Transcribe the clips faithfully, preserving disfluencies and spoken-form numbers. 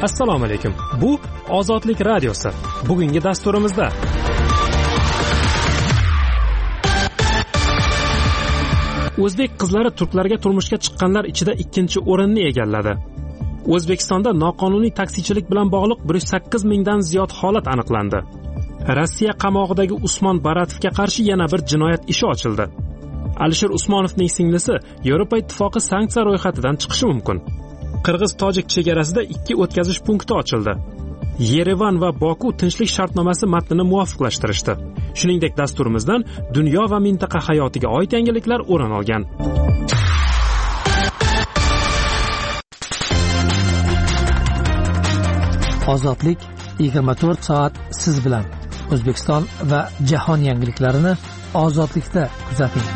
Assalomu alaykum. Bu Ozodlik radiosi. Bugungi dasturimizda O'zbek qizlari turklarga turmushga chiqqanlar ichida ikkinchi o'rinni egalladi. O'zbekistonda noqonuniy taksichilik bilan bog'liq bir yuz sakkiz mingdan ziyod holat aniqlandi. Rossiya qamog'idagi Usmon Baratovga qarshi yana bir jinoyat ishi ochildi. Alisher Usmonovning singlisi Yevropa Ittifoqi sanksiya ro'yxatidan chiqishi mumkin. Qirg'iz-tojik chegarasida ikki o'tkazish punkti ochildi. Yerevan va Boku tinchlik shartnomasi matnini muvofiqlashtirishdi. Shuningdek, dasturimizdan dunyo va mintaqa hayotiga oid yangiliklar o'rin olgan. Ozodlik yigirma to'rt soat siz bilan. O'zbekiston va jahon yangiliklarini Ozodlikda kuzating.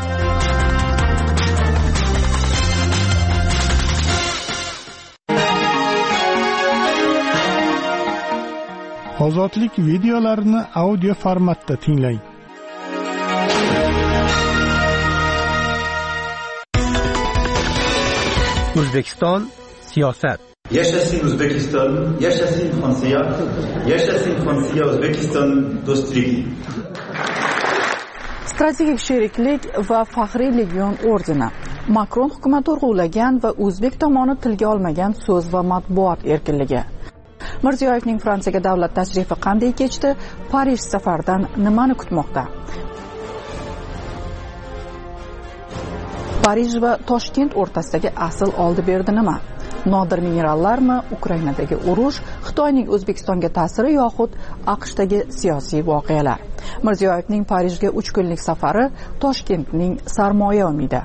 Ozodlik videolarini audio formatda tinglang. O'zbekiston siyosat. Yashashin O'zbekiston, yashashin Fransiya, yashashin Fransiya O'zbekiston do'stligi. Strategik sheriklik va faxriy legion ordeni. Makron hukumat urg'ulagan va o'zbek tomoni tilga olmagan so'z va matbuot erkinligi. Mirziyoyevning Fransiyaga davlat tashrifi qanday kechdi? Parij safaridan nimani kutmoqda? Parij va Toshkent o'rtasidagi asl oldi-berdi nima? Nodir minerallarmi? Ukrainadagi urush, Xitoyning O'zbekistonga ta'siri yoxud AQShdagi siyosiy voqealar. Mirziyoyevning Parijga uch kunlik safari, Toshkentning sarmoya umidi.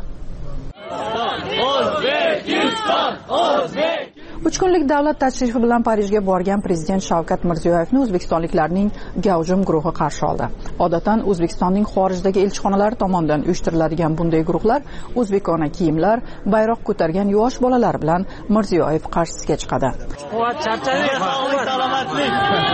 O'zbekiston, O'zbek uch kunlik davlat tashrifi bilan Parijga borgan prezident Shavkat Mirziyoyevni o'zbekistonliklarning gavjum guruhi qarshi oldi. Odatdan O'zbekistonning xorijdagi elchixonalari tomonidan uyushtiriladigan bunday guruhlar o'zbekona kiyimlar, bayroq ko'targan yosh bolalar bilan Mirziyoyev qarshisiga chiqadi. Quvvat, charchadik, salomatlik.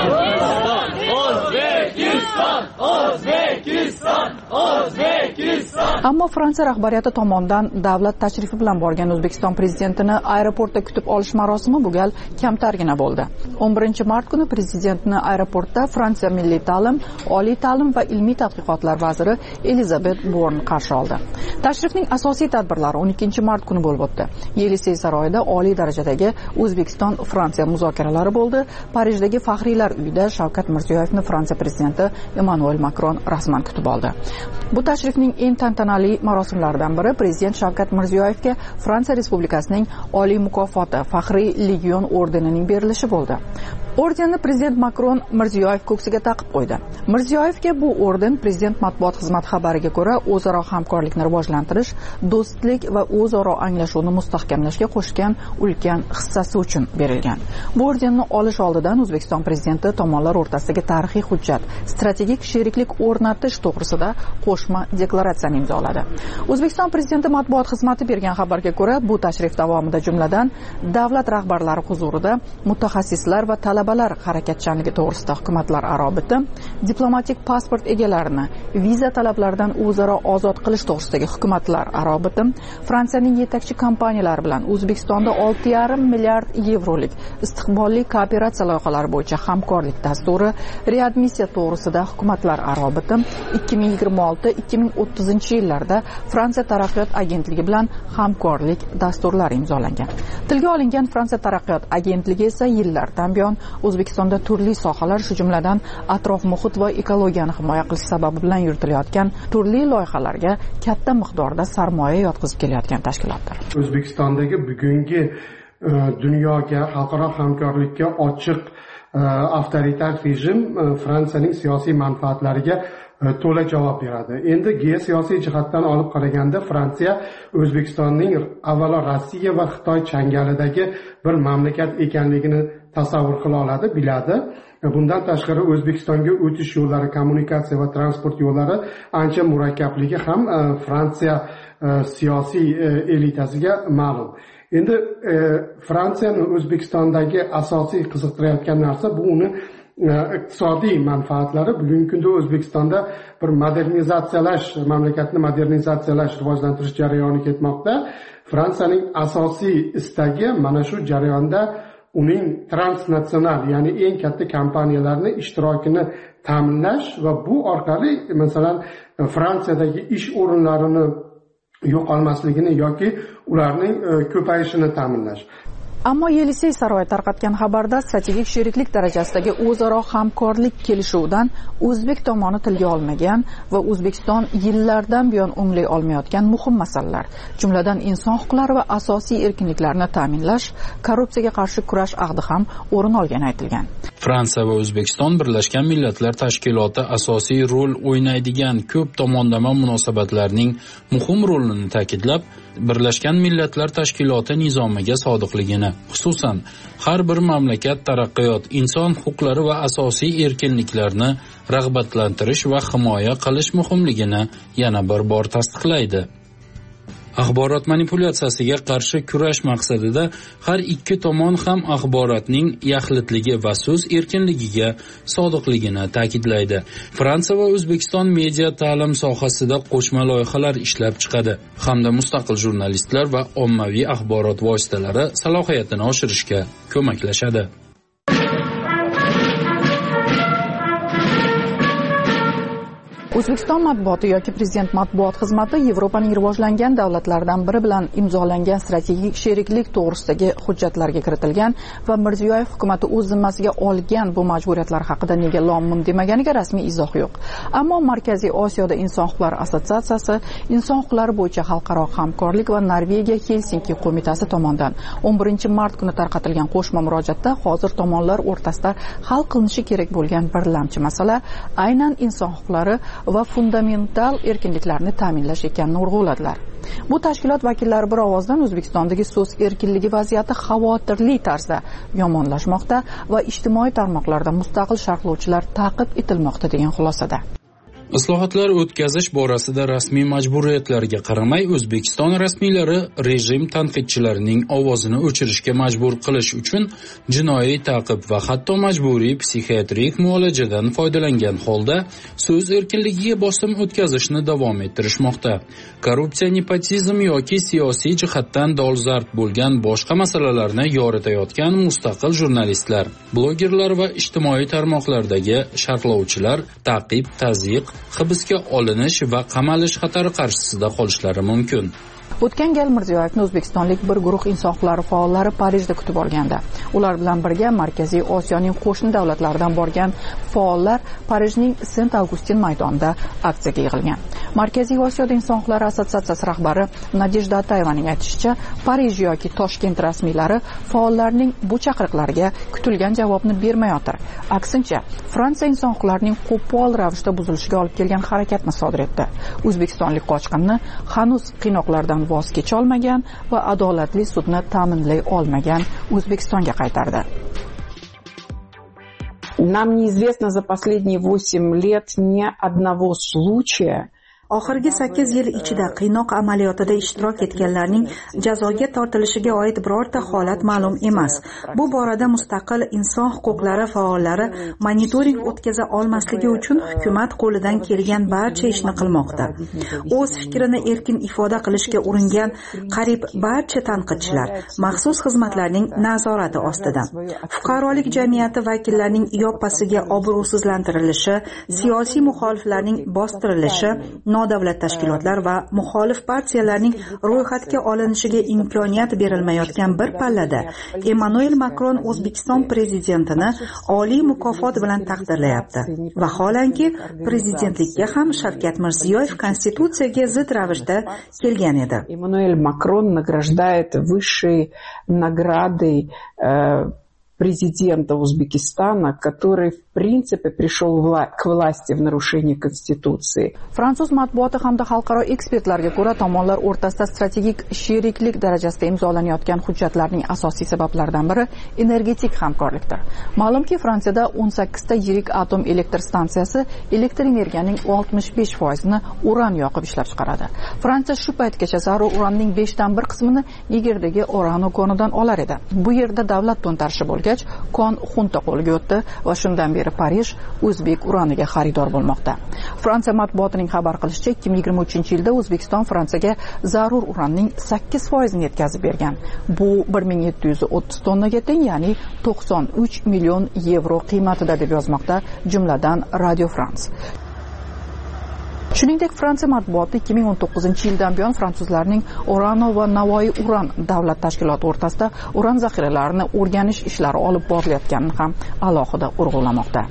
O'zbekiston, O'zbekiston, O'zbekiston. Ammo Fransiya rahbariyati tomonidan davlat tashrifi bilan borgan O'zbekiston prezidentini aeroportda kutib olish marosimi bu gal kamtargina bo'ldi. o'n birinchi mart kuni prezidentni aeroportda Fransiya milliy ta'lim, oliy ta'lim va ilmiy tadqiqotlar vaziri Elizabeth Born qarshi oldi. Tashrifning asosiy tadbirlari o'n ikkinchi mart kuni bo'lib o'tdi. Yelisey saroyida oliy darajadagi O'zbekiston-Fransiya muzokaralari bo'ldi. Parijdagi faxriylar uyida Shavkat Mirziyoyevni Fransiya prezidenti Emmanuel Macron rasman kutib oldi. Bu tashrifning eng tantanali marosimlaridan biri prezident Shavkat Mirziyoyevga Fransiya Respublikasining oliy mukofoti faxriy legion ordenining berilishi bo'ldi. Ordenni prezident Macron Mirziyoyev ko'ksiga taqib qo'ydi. Mirziyoyevga bu orden prezident matbuot xizmati xabariga ko'ra o'zaro hamkorlikni rivojlantirish, do'stlik va o'zaro anglashuvni mustahkamlashga qo'shgan ulkan hissasi uchun berilgan. Bu ordenni olish oldidan O'zbekiston prezidenti tomonlar o'rtasidagi tarixiy hujjat, strategik sheriklik o'rnatish to'g'risida qo'shma deklaratsiyani imzoladi. O'zbekiston prezidenti matbuot xizmati bergan xabarga ko'ra, bu tashrif davomida jumladan davlat rahbarlari huzurida mutaxassislar va talabalar harakatchanligi to'g'risida hukumatlararo bitim, diplomatik pasport egalarini viza talablaridan o'zaro ozod qilish to'g'risidagi hukumatlararo bitim, Fransiyaning yetakchi kompaniyalari bilan O'zbekistonda olti yarim milliard yevrolik istiqbolli kooperatsiya loyihalari bo'yicha hamkorlik dasturi, readmissiya to'g'risida hukumatlararo bitim, ikki ming yigirma olti ikki ming o'ttizinchi yillarda Fransiya taraqqiyot agentligi bilan hamkorlik dasturlari imzolangan. Tilga olingan Fransiya taraqqiyot agentligi esa yillardan buyon O'zbekistonda turli sohalar, shu jumladan atrof muhit va ekologiyani himoya qilish sababi bilan yuritilayotgan turli loyihalarga katta miqdorda sarmoya yotqizib kelayotgan tashkilotdir. O'zbekistondagi bugungi dunyoga, xalqaro hamkorlikka ochiq avtoritar rejim Fransiyaning siyosiy manfaatlariga to'la javob beradi. Endi geosiyosiy jihatdan olib qaraganda Fransiya O'zbekistonning avvalo Rossiya va Xitoy changalidagi bir mamlakat ekanligini tasavvur qila oladi, biladi. Bundan tashqari O'zbekistonga o'tish yo'llari, kommunikatsiya va transport yo'llari ancha murakkabligi ham Fransiya siyosiy elitasiga ma'lum. Endi e, Fransiyani O'zbekistondagi asosiy qiziqtirayotgan narsa bu uni iqtisodiy manfaatlari. Bugungi kunda O'zbekistonda bir modernizatsiyalash, mamlakatni modernizatsiyalash, rivojlantirish jarayoni ketmoqda. Fransiyaning asosiy istagi mana shu jarayonda uning transnatsional, ya'ni eng katta kompaniyalarning ishtirokini ta'minlash va bu orqali masalan Fransiyadagi ish o'rinlarini yo'qolmasligini yoki ularning ko'payishini ta'minlash. Ammo Yelisey saroyi tarqatgan xabarda strategik sheriklik darajasidagi o'zaro hamkorlik kelishuvidan O'zbek tomoni tilga olmagan va O'zbekiston yillardan buyon o'nglay olmayotgan muhim masalalar, jumladan inson huquqlari va asosiy erkinliklarni ta'minlash, korrupsiyaga qarshi kurash ahdi ham o'rin olgani aytilgan. Fransiya va O'zbekiston Birlashgan Millatlar Tashkiloti asosiy rol o'ynaydigan ko'p tomonlama munosabatlarning muhim rolini ta'kidlab, Birlashgan Millatlar Tashkiloti nizomiga sodiqligini, xususan har bir mamlakat taraqqiyot, inson huquqlari va asosiy erkinliklarni rag'batlantirish va himoya qilish muhimligini yana bir bor tasdiqlaydi. Axborot manipulyatsiyasiga qarshi kurash maqsadida har ikki tomon ham axborotning yaxlitligi va so'z erkinligiga sodiqligini ta'kidlaydi. Fransiya va O'zbekiston media ta'lim sohasida qo'shma loyihalar ishlab chiqadi hamda mustaqil jurnalistlar va ommaviy axborot vositalari salohiyatini oshirishga ko'maklashadi. O'zbekiston matbuoti yoki Prezident matbuot xizmati Yevropaning rivojlangan davlatlaridan biri bilan imzolangan strategik sheriklik to'g'risidagi hujjatlarga kiritilgan va Mirziyoyev hukumatı o'z zimmasiga olgan bu majburiyatlar haqida nega lom-mim demaganiga rasmiy izoh yo'q. Ammo Markaziy Osiyoda Inson huquqlari assotsiatsiyasi, Inson huquqlari bo'yicha xalqaro hamkorlik va Norvegiya Helsinki qo'mitasi tomonidan o'n birinchi mart kuni tarqatilgan qo'shma murojaatda hozir tomonlar o'rtasida hal qilinishi kerak bo'lgan birlamchi masala aynan inson huquqlari va fundamental erkinliklarni ta'minlash ekanini urg'uladilar. Bu tashkilot vakillari bir ovozdan O'zbekistondagi so'z erkinligi vaziyati xavotirli tarzda yomonlashmoqda va ijtimoiy tarmoqlarda mustaqil sharhlovchilar ta'qib etilmoqda degan xulosada. Islohotlar o'tkazish borasida rasmiy majburiyatlarga qaramay O'zbekiston rasmiylari rejim tanqidchilarining ovozini o'chirishga majbur qilish uchun jinoiy ta'qib va hatto majburiy psixiatrik muolajadan foydalangan holda so'z erkinligiga bosim o'tkazishni davom ettirishmoqda. Korrupsiya, nepotizm yoki siyosiy jihatdan dolzarb bo'lgan boshqa masalalarni yoritayotgan mustaqil jurnalistlar, blogerlar va ijtimoiy tarmoqlardagi sharhlovchilar ta'qib, tazyiq, hibsga olinish va qamalish xatari qarshisida qolishlari mumkin. O'tgan gal Mirziyoyevni o'zbekistonlik bir guruh inson huquqlari faollari Parijda kutib olganda, ular bilan birga Markaziy Osiyoning qo'shni davlatlaridan borgan faollar Parijning Saint-Augustin maydonida aksiyaga yig'ilgan. Markaziy Osiyoda Inson huquqlari assotsiatsiyasi rahbari Nadejda Atayevaning aytishicha, Parij yoki Toshkent rasmiylari faollarning bu chaqiriqlariga kutilgan javobni bermayotir. Aksincha, Fransiya inson huquqlarining qo'pol ravishda buzilishiga olib kelgan harakatni sodir etdi. O'zbekistonlik qochqinni hanuz qiynoqlardan voz kecha olmagan va adolatli sudni ta'minlay olmagan O'zbekistonga qaytardi. Нам неизвестно за последние восемь лет ни одного случая. Oxirgi sakkiz yil ichida qiynoq amaliyotida ishtirok etganlarning jazoga tortilishiga oid birorta holat ma'lum emas. Bu borada mustaqil inson huquqlari faollari monitoring o'tkaza olmasligi uchun hukumat qo'lidan kelgan barcha ishni qilmoqda. O'z fikrini erkin ifoda qilishga uringan qariyb barcha tanqidchilar maxsus xizmatlarning nazorati ostida. Fuqarolik jamiyati vakillarining yoppasiga obro'sizlantirilishi, siyosiy muxoliflarning bostirilishi, nodavlat tashkilotlar va muxolif partiyalarning ro'yxatga olinishiga imkoniyat berilmayotgan bir pallada Emmanuel Macron O'zbekiston prezidentini oliy mukofot bilan taqdirlayapti. Vaholanki, prezidentlikka ham Shavkat Mirziyoyev konstitutsiyaga zid ravishda kelgan edi. Emmanuel Macron награждает высшей наградой президента Узбекистана, который в принципе пришел вла- к власти в нарушении Конституции. Fransuz matbuoti hamda xalqaro ekspertlarga ko'ra, tomonlar o'rtasida strategik sheriklik darajasida imzolanayotgan hujjatlarning asosiy sabablaridan biri energetik hamkorlikdir. Ma'lumki, Fransiyada o'n sakkizta yirik atom elektr stansiyasi elektr energiyaning oltmish besh foizini uran yoqib ishlab chiqaradi. Fransiya shu paytgacha zarur uranning beshdan bir qismini Nigerdagi Orano konidan olar edi. Bu yerda davlat to'ntarishi bo'lgan bo'lgach kon xunta qo'lga o'tdi va shundan beri Parij o'zbek uraniga xaridor bo'lmoqda. Fransiya matbuotining xabar qilishicha, ikki ming yigirma uchinchi yilda O'zbekiston Fransiyaga zarur uranning sakkiz foizini yetkazib bergan. Bu bir ming yetti yuz o'ttiz tonnaga teng, ya'ni to'qson uch million yevro qiymatida deb yozmoqda jumladan Radio France. Shuningdek, Fransiya matbuoti ikki ming o'n to'qqizinchi yildan buyon fransuzlarning Orano va Navoiy uran davlat tashkiloti o'rtasida uran zaxiralarini o'rganish ishlari olib borilayotganini ham alohida urg'ulamoqda.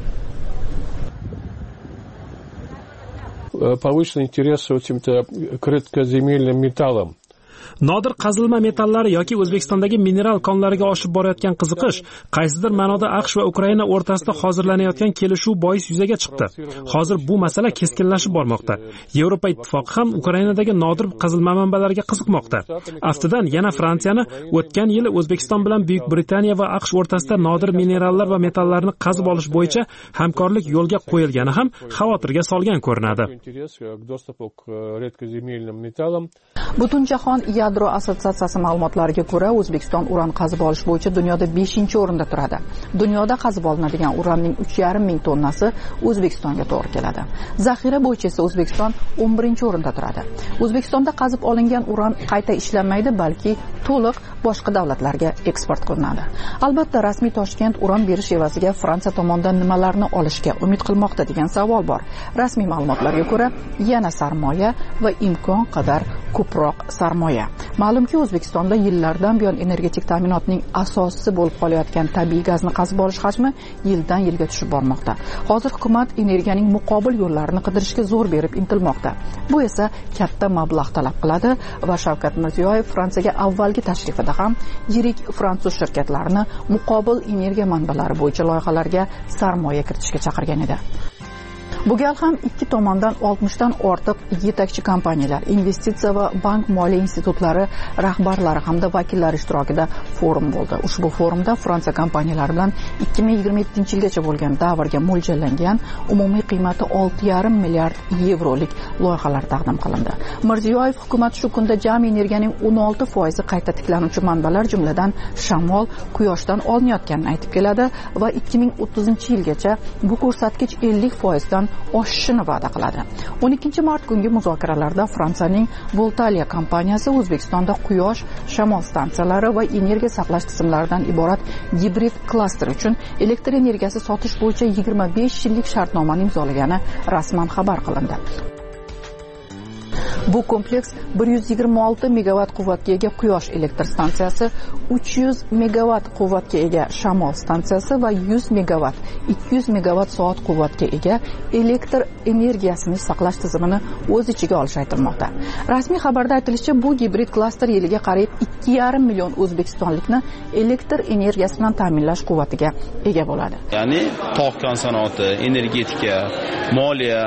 Повышенный интерес к этим-то редкоземельным металлам. Nodir qazilma metallari yoki O'zbekistondagi mineral konlariga oshib borayotgan qiziqish qaysidir ma'noda AQSh va Ukraina o'rtasida hozirlanayotgan kelishuv bois yuzaga chiqdi. Hozir bu masala keskinlashib bormoqda. Yevropa Ittifoqi ham Ukrainadagi nodir qazilma manbalariga qiziqmoqda. Aftidan yana Fransiyani o'tgan yili O'zbekiston bilan Buyuk Britaniya va AQSh o'rtasida nodir minerallar va metallarni qazib olish bo'yicha hamkorlik yo'lga qo'yilgani ham xavotirga solgan ko'rinadi. Butunjahon Yadro assotsiatsiyasi ma'lumotlariga ko'ra, O'zbekiston uran qazib olish bo'yicha dunyoda beshinchi o'rinda turadi. Dunyoda qazib olinadigan uranning uch yarim ming tonnasi O'zbekistonga to'g'ri keladi. Zaxira bo'yicha esa O'zbekiston o'n birinchi o'rinda turadi. O'zbekistonda qazib olingan uran qayta ishlanmaydi, balki to'liq boshqa davlatlarga eksport qilinadi. Albatta, rasmiy Toshkent uran berish evaziga Fransiya tomonidan nimalarni olishga umid qilmoqda degan savol bor. Rasmiy ma'lumotlarga ko'ra, yana sarmoya va imkon qadar ko'proq sarmoya. Ma'lumki, O'zbekistonda yillardan buyon energetik ta'minotning asosisi bo'lib qolayotgan tabiiy gazni qazib olish hajmi yildan yilga tushib bormoqda. Hozir hukumat energiyaning muqobil yo'llarini qidirishga zo'r berib intilmoqda. Bu esa katta mablag' talab qiladi va Shavkat Mirziyoyev Fransiyaga avvalgi tashrifida ham yirik fransuz shirkatlarini muqobil energiya manbalari bo'yicha loyihalarga sarmoya kiritishga chaqirgan edi. Bu gal ham ikki tomondan oltmishdan ortiq yetakchi kompaniyalar, investitsiya va bank moliya institutlari rahbarlari hamda vakillari ishtirokida forum bo'ldi. Ushbu forumda Fransiya kompaniyalari bilan ikki ming yigirma yettinchi yilgacha bo'lgan davrga mo'ljallangan umumiy qiymati olti yarim milliard yevrolik loyihalar taqdim qilindi. Mirziyoyev hukumat shu kunda jami energiyaning o'n olti foizi qayta tiklanuvchi manbalar, jumladan shamol, quyoshdan olinayotganini aytib keladi va ikki ming o'ttizinchi yilgacha bu ko'rsatkich ellik foizdan oshishini va'da qiladi. o'n ikkinchi mart kungi muzokaralarda Fransiyaning Voltalia kompaniyasi O'zbekistonda quyosh, shamol stansiyalari va energiya saqlash tizimlaridan iborat gibrid klaster uchun elektr energiyasi sotish bo'yicha yigirma besh yillik shartnomani imzolagani rasman xabar qilindi. Bu kompleks bir yuz yigirma olti megavat quvvatga ega quyosh elektr stansiyasi, uch yuz megavat quvvatga ega shamol stansiyasi va yuz megavat, ikki yuz megavat soat quvvatga ega elektr energiyasini saqlash tizimini o'z ichiga olishi aytilmoqda. Rasmiy xabarda aytilishicha, bu gibrid klaster yiliga qariyb ikki yarim million o'zbekistonlikni elektr energiyasi bilan ta'minlash quvvatiga ega bo'ladi. Ya'ni tog' kon sanoati, energetika, moliya,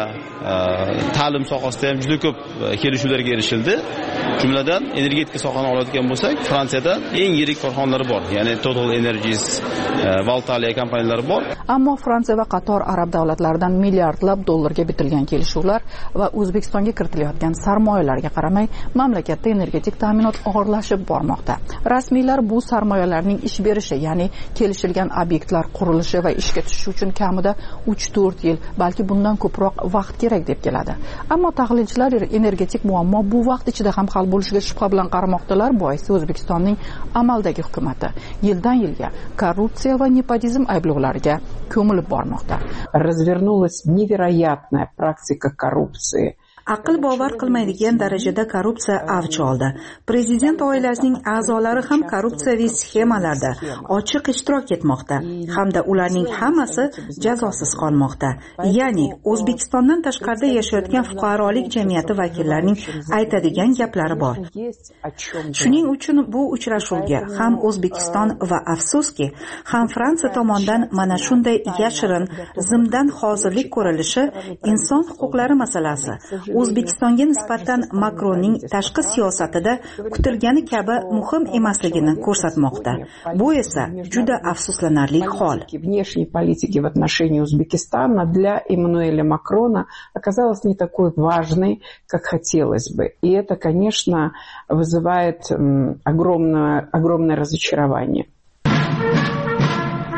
ta'lim sohasida ham juda ko'p kelishuvlarga erishildi. Jumladan energetika sohasini oladigan bo'lsak, Fransiyada eng yirik korxonalari bor. Ya'ni Total Energies, Voltalia kompaniyalari bor. Ammo Fransiya va qator arab davlatlaridan milliardlab dollarga bitilgan kelishuvlar va O'zbekistonga kiritilayotgan sarmoyalarga qaramay, mamlakatda energetik ta'minot og'irlashib bormoqda. Rasmiylar bu sarmoyalarning ish berishi, ya'ni kelishilgan obyektlar qurilishi va ishga tushishi uchun kamida uch to'rt yil, balki bundan ko'proq vaqt kerak deb keladi. Ammo tahlilchilar energetik muammo bu vaqt ichida ham hal bo'lishiga shubha bilan qaramoqdalar. Boisi O'zbekistonning amaldagi hukumati yildan yilga korrupsiya va nepotizm ayblovlariga ko'milib bormoqda. Развернулась невероятная практика коррупции. Aql bovar qilmaydigan darajada korrupsiya avj oldi. Prezident oilasining a'zolari ham korrupsiyaviy sxemalarda ochiq ishtirok etmoqda hamda ularning hammasi jazosiz qolmoqda. Ya'ni O'zbekistondan tashqarida yashayotgan fuqarolik jamiyati vakillarining aytadigan gaplari bor. Shuning uchun bu uchrashuvga ham O'zbekiston va afsuski, ham Fransiya tomonidan mana shunday yashirin zimdan hozirlik ko'rilishi inson huquqlari masalasi O'zbekistonga nisbatan Makronning tashqi siyosatida kutilgani kabi muhim emasligini ko'rsatmoqda. Bu esa juda afsuslanarli hol. Внешней политики в отношении Узбекистана для Эммануэля Макрона оказалась не такой важной, как хотелось бы. И это, конечно, вызывает огромное, огромное разочарование.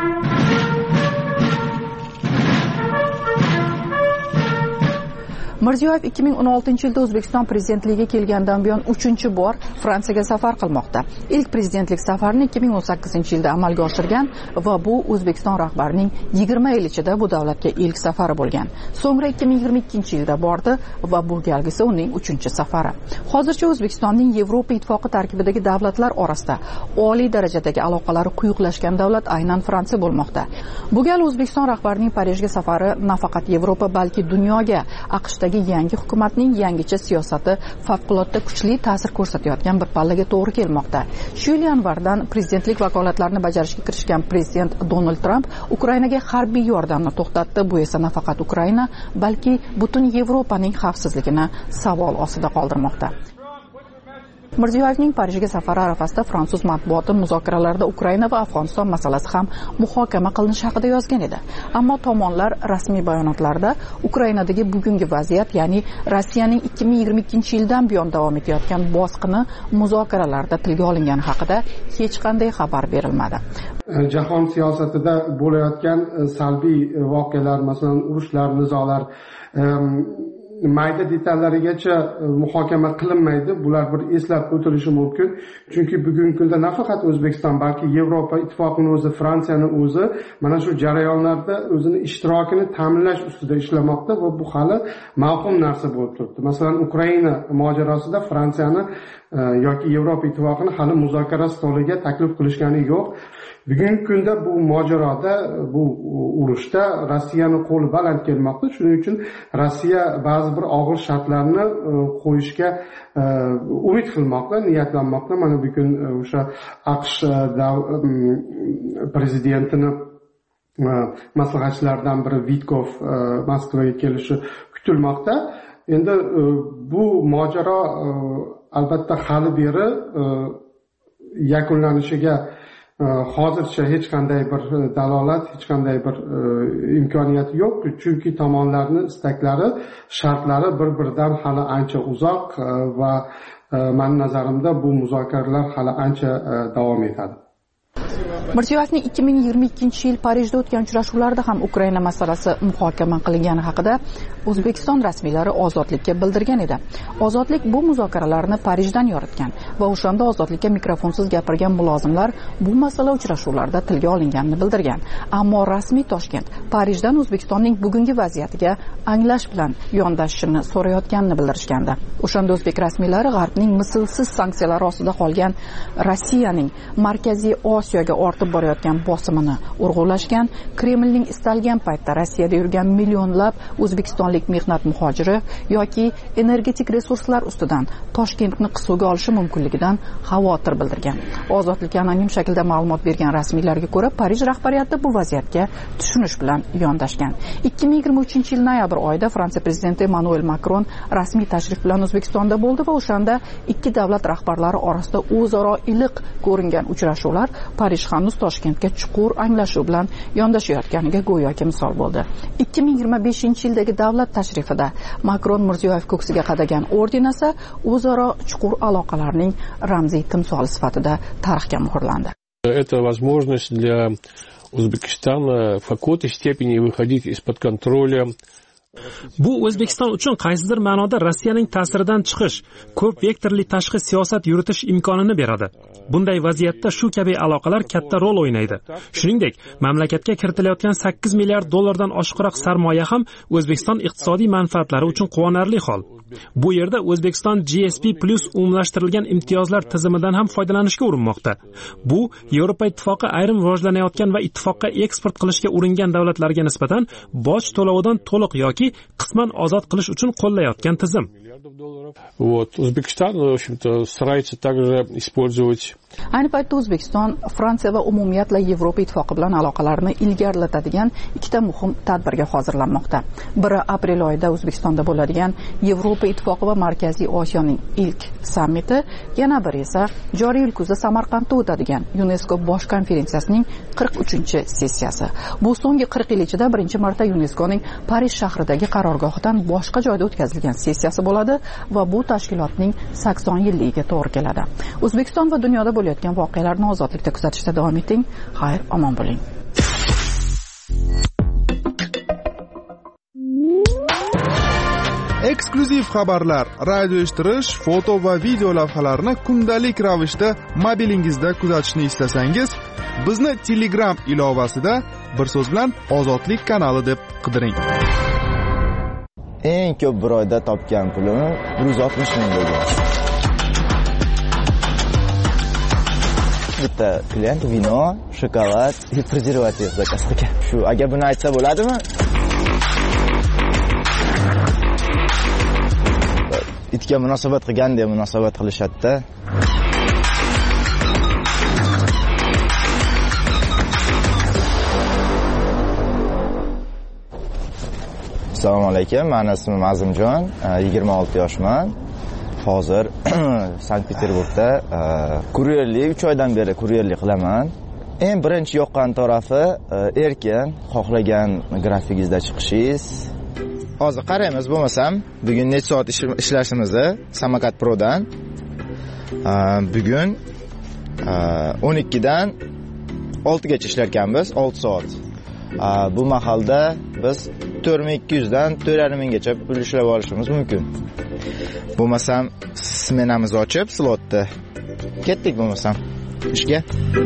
Mirziyoyev ikki ming o'n oltinchi yilda O'zbekiston prezidentligiga kelgandan buyon uchinchi bor Fransiyaga safar qilmoqda. Ilk prezidentlik safarini ikki ming o'n sakkizinchi yilda amalga oshirgan va bu O'zbekiston rahbarining yigirma yil ichida bu davlatga ilk safari bo'lgan. So'ngra ikki ming yigirma ikkinchi yilda bordi va bu galgisi uning uchinchi safari. Hozircha O'zbekistonning Yevropa ittifoqi tarkibidagi davlatlar orasida oliy darajadagi aloqalari quyuqlashgan davlat aynan Fransiya bo'lmoqda. Bu gal O'zbekiston rahbarining Parijga safari nafaqat Yevropa, balki dunyoga AQShdagi yangi hukumatning yangicha siyosati favqulodda kuchli ta'sir ko'rsatayotgan bir pallaga to'g'ri kelmoqda. Shu yil yanvardan prezidentlik vakolatlarini bajarishga kirishgan prezident Donald Tramp Ukrainaga harbiy yordamni to'xtatdi. Bu esa nafaqat Ukraina, balki butun Yevropaning xavfsizligini savol ostida qoldirmoqda. Mirziyoyevning Parijga safari arafasida fransuz matbuoti muzokaralarda Ukraina va Afg'oniston masalasi ham muhokama qilinishi haqida yozgan edi. Ammo tomonlar rasmiy bayonotlarda Ukrainadagi bugungi vaziyat, ya'ni Rossiyaning ikki ming yigirma ikkinchi yildan buyon davom etayotgan bosqini muzokaralarda tilga olingani haqida hech qanday xabar berilmadi. Jahon siyosatida bo'layotgan salbiy voqealar, masalan, urushlar, nizolar mayda detallarigacha muhokama qilinmaydi. Bular bir eslab o'tilishi mumkin. Chunki bugungi kunda nafaqat O'zbekiston, balki Yevropa ittifoqining o'zi, Fransiyani o'zi mana shu jarayonlarda o'zini ishtirokini ta'minlash ustida ishlamoqda va bu hali mavhum narsa bo'lib turibdi. Masalan, Ukraina mojarosida Fransiyani yoki Yevropa ittifoqini hali muzokara stoliga taklif qilishgani yo'q. Bugungi kunda bu mojaroda, bu urushda Rossiyani qo'li baland kelmoqda. Shuning uchun Rossiya ba'zi bir og'ir shartlarni qo'yishga umid qilmoqda, niyatlanmoqda. Mana bugun o'sha AQSh prezidentini maslahatchilaridan biri Vitkov Moskvaga kelishi kutilmoqda. Endi bu mojaro albatta hali beri yakunlanishiga hozircha hech qanday bir dalolat, hech qanday bir imkoniyat yo'q, chunki tomonlarning istaklari, shartlari bir-biridan hali ancha uzoq va mening nazarimda bu muzokaralar hali ancha davom etadi. Mirziyoyevning ikki ming yigirma ikkinchi yil Parijda o'tgan uchrashuvlarda ham Ukraina masalasi muhokama qilingani haqida O'zbekiston rasmiylari Ozodlikka bildirgan edi. Ozodlik bu muzokaralarni Parijdan yoritgan va o'shanda Ozodlikka mikrofonsiz gapirgan mulozimlar bu masala uchrashuvlarda tilga olinganini bildirgan. Ammo rasmiy Toshkent Parijdan O'zbekistonning bugungi vaziyatiga anglash bilan yondashishini so'rayotganini bildirishgandi. O'shanda o'zbek rasmiylari G'arbning mislsiz sanksiyalari ostida qolgan Rossiyaning Markaziy Osiyoga ortib borayotgan bosimini urg'ulashgan, Kremlning istalgan paytda Rossiyada yurgan millionlab o'zbekistonlik mehnat muhojiri yoki energetik resurslar ustidan Toshkentni qisuvga olishi mumkinligidan xavotir bildirgan. Ozodlikka anonim shaklda ma'lumot bergan rasmiylarga ko'ra, Parij rahbariyati bu vaziyatga tushunish bilan yondashgan. ikki ming yigirma uchinchi yil noyabr oyida Fransiya prezidenti Emmanuel Macron rasmiy tashrif bilan O'zbekistonda bo'ldi va o'shanda ikki davlat rahbarlari orasida o'zaro iliq ko'ringan uchrashuvlar Parij hanuz Toshkentga chuqur anglashuv bilan yondashayotganiga go'yoki misol bo'ldi. ikki ming yigirma beshinchi yildagi davlat tashrifida Macron Mirziyoyev ko'ksiga qadagan orden esa o'zaro chuqur aloqalarning ramziy timsoli sifatida tarixga muhrlandi. Это возможность для Узбекистана в какой-то степени выходить из-под контроля. Bu O'zbekiston uchun qaysidir ma'noda Rossiyaning ta'siridan chiqish, ko'p vektorli tashqi siyosat yuritish imkonini beradi. Bunday vaziyatda shu kabi aloqalar katta rol o'ynaydi. Shuningdek, mamlakatga kiritilayotgan sakkiz milliard dollardan oshiqroq sarmoya ham O'zbekiston iqtisodiy manfaatlari uchun quvonarli hol. Bu yerda O'zbekiston G S P plus umumlashtirilgan imtiyozlar tizimidan ham foydalanishga urinmoqda. Bu Yevropa ittifoqi ayrim rivojlanayotgan va ittifoqqa eksport qilishga uringan davlatlarga nisbatan boj to'lovidan to'liq yoki qisman ozod qilish uchun qo'llayotgan tizim. Вот, Узбекистан, в общем-то, старается также использовать. Ayni paytda O'zbekiston Fransiya va umumiyatla Yevropa ittifoqi bilan aloqalarni ilgarilatadigan ikkita muhim tadbirga hozirlanmoqda. Biri aprel oyida O'zbekistonda bo'ladigan Yevropa ittifoqi va Markaziy Osiyoning ilk sammiti, yana biri esa joriy yil kuzda Samarqandda o'tadigan UNESCO bosh konferensiyasining qirq uchinchi sessiyasi. Bu so'nggi qirq yil ichida birinchi marta UNESCOning Parij shahridagi qarorgohidan boshqa joyda o'tkazilgan sessiyasi bo'ladi va bu tashkilotning sakson yilligiga to'g'ri keladi. O'zbekiston va dunyoda bo'layotgan voqealarni ozodlikda kuzatishda davom eting. Xayr, omon bo'ling. eksklyuziv xabarlar, radio eshittirish, foto va video lavhalarni kundalik ravishda mobilingizda kuzatishni istasangiz, bizni Telegram ilovasida bir so'z bilan Ozodlik kanali deb qidiring. Eng ko'p bir oyda topgan pulim bir yuz oltmish ming bo'lgan. Bitta klient vino, shokolad va prezervativ zakaz qilgan. Shu, agar buni aytsa bo'ladimi? Itga munosabat qilgandek munosabat qilishadi-da. Assalomu alaykum. Meni ismim Azimjon, yigirma olti yoshman. Hozir Sankt-Peterburgda kuryerlik uch oydan beri kuryerlik qilaman. Eng birinchi yoqqan tarafi erkin, xohlagan grafingizda chiqishingiz. Hozir qaraymiz bo'lmasam, bugun necha soat ishlashimizni Samokat Prodan. Bugun o'n ikkidan oltigacha ishlar ekanmiz, olti soat. Bu mahalda biz to'rt ming ikki yuz dan to'rt yarim minggacha pul ishlab olishimiz mumkin. Bo'lmasam smenamizni ochib, slotni ketdik bo'lmasam ishga.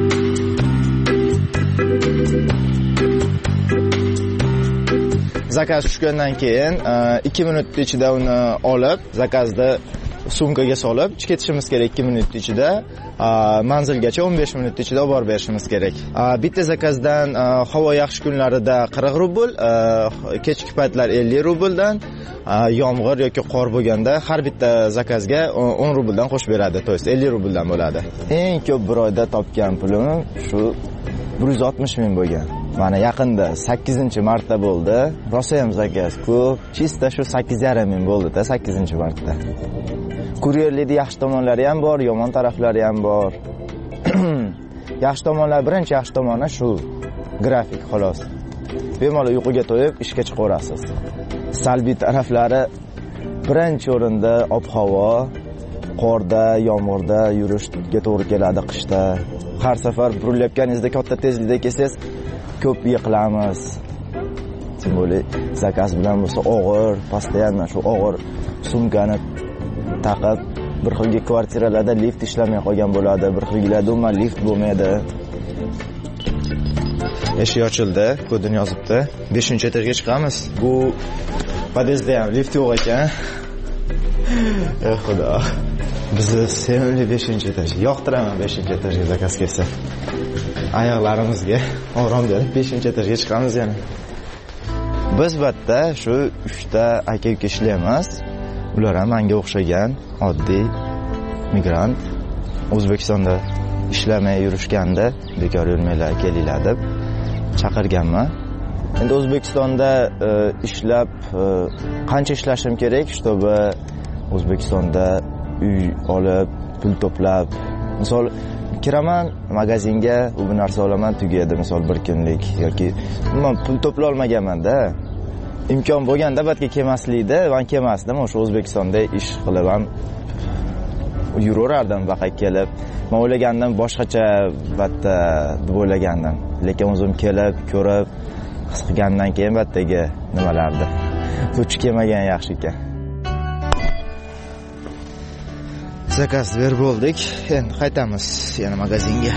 Zakaz tushgandan keyin ikki minut ichida uni olib, zakazni sumkaga solib, ketishimiz kerak ikki minut ichida, manzilgacha o'n besh minut ichida olib borib berishimiz kerak. Bitta zakazdan havo yaxshi kunlarida qirq rubl, kechki paytlar ellik rubldan, yomg'ir yoki qor bo'lganda har bitta zakazga o'n rubldan qo'shib beradi, to есть ellik rubldan bo'ladi. Eng ko'p bir oyda topgan pulim shu bir yuz oltmish ming bo'lgan. Mana yaqinda sakkizinchi marta bo'ldi. Rosa ham zakaz ko'p. Chista shu sakkiz yarim ming bo'ldi-da sakkizinchi marta. Kuryerlikning yaxshi tomonlari ham bor, yomon taraflari ham bor. Yaxshi tomonlar, birinchi yaxshi tomoni shu grafik xolos. Bemalol uyquga to'yib ishga chiqaverasiz. Salbiy taraflari birinchi o'rinda ob-havo, qorda, yomg'irda yurishga to'g'ri keladi qishda. Har safar burilayotganingizda katta tezlikda kelsangiz ko'p yiqilamiz. Tим более zakaz bilan bo'lsa og'ir, постоянно shu og'ir sumkani taqib, bir xilgi kvartiralarda lift ishlamay qolgan bo'ladi, bir xilgilarda umuman lift bo'lmaydi. Eshik ochildi, kodini yozibdi. beshinchi etajga chiqamiz. Bu podyezdda ham lift yo'q ekan. Ey xudo. Bizni sevimli beshinchi etaj. Yoqtiraman beshinchi etajga zakaz kelsa. Oyoqlarimizga orom berib beshinchi etajga chiqamiz yana. Biz batda shu uchta aka-uka ishlaymiz. Ular ham menga o'xshagan oddiy migrant. O'zbekistonda ishlamay yurishganda bekor yurmanglar, kelinglar deb chaqirganman. Endi O'zbekistonda e, ishlab e, qancha ishlashim kerak, чтобы O'zbekistonda uy olib, pul to'plab, misol kiraman magazinga, u bir narsa olaman, tugaydi, misol bir kunlik yoki men pul to'pla olmaganman-da. Imkon bo'lganda batga kelmaslikda, men kelmasdim, o'sha O'zbekistonda ish qilib ham yuraverardim baqa kelib. Men o'ylagandim boshqacha batda deb o'ylagandim. Lekin o'zim kelib, ko'rib, his qilgandan keyin batdagi nimalardi. Duch kelmagan yaxshi ekan. Zakaz berib bo'ldik. Endi qaytamiz yana magazinga.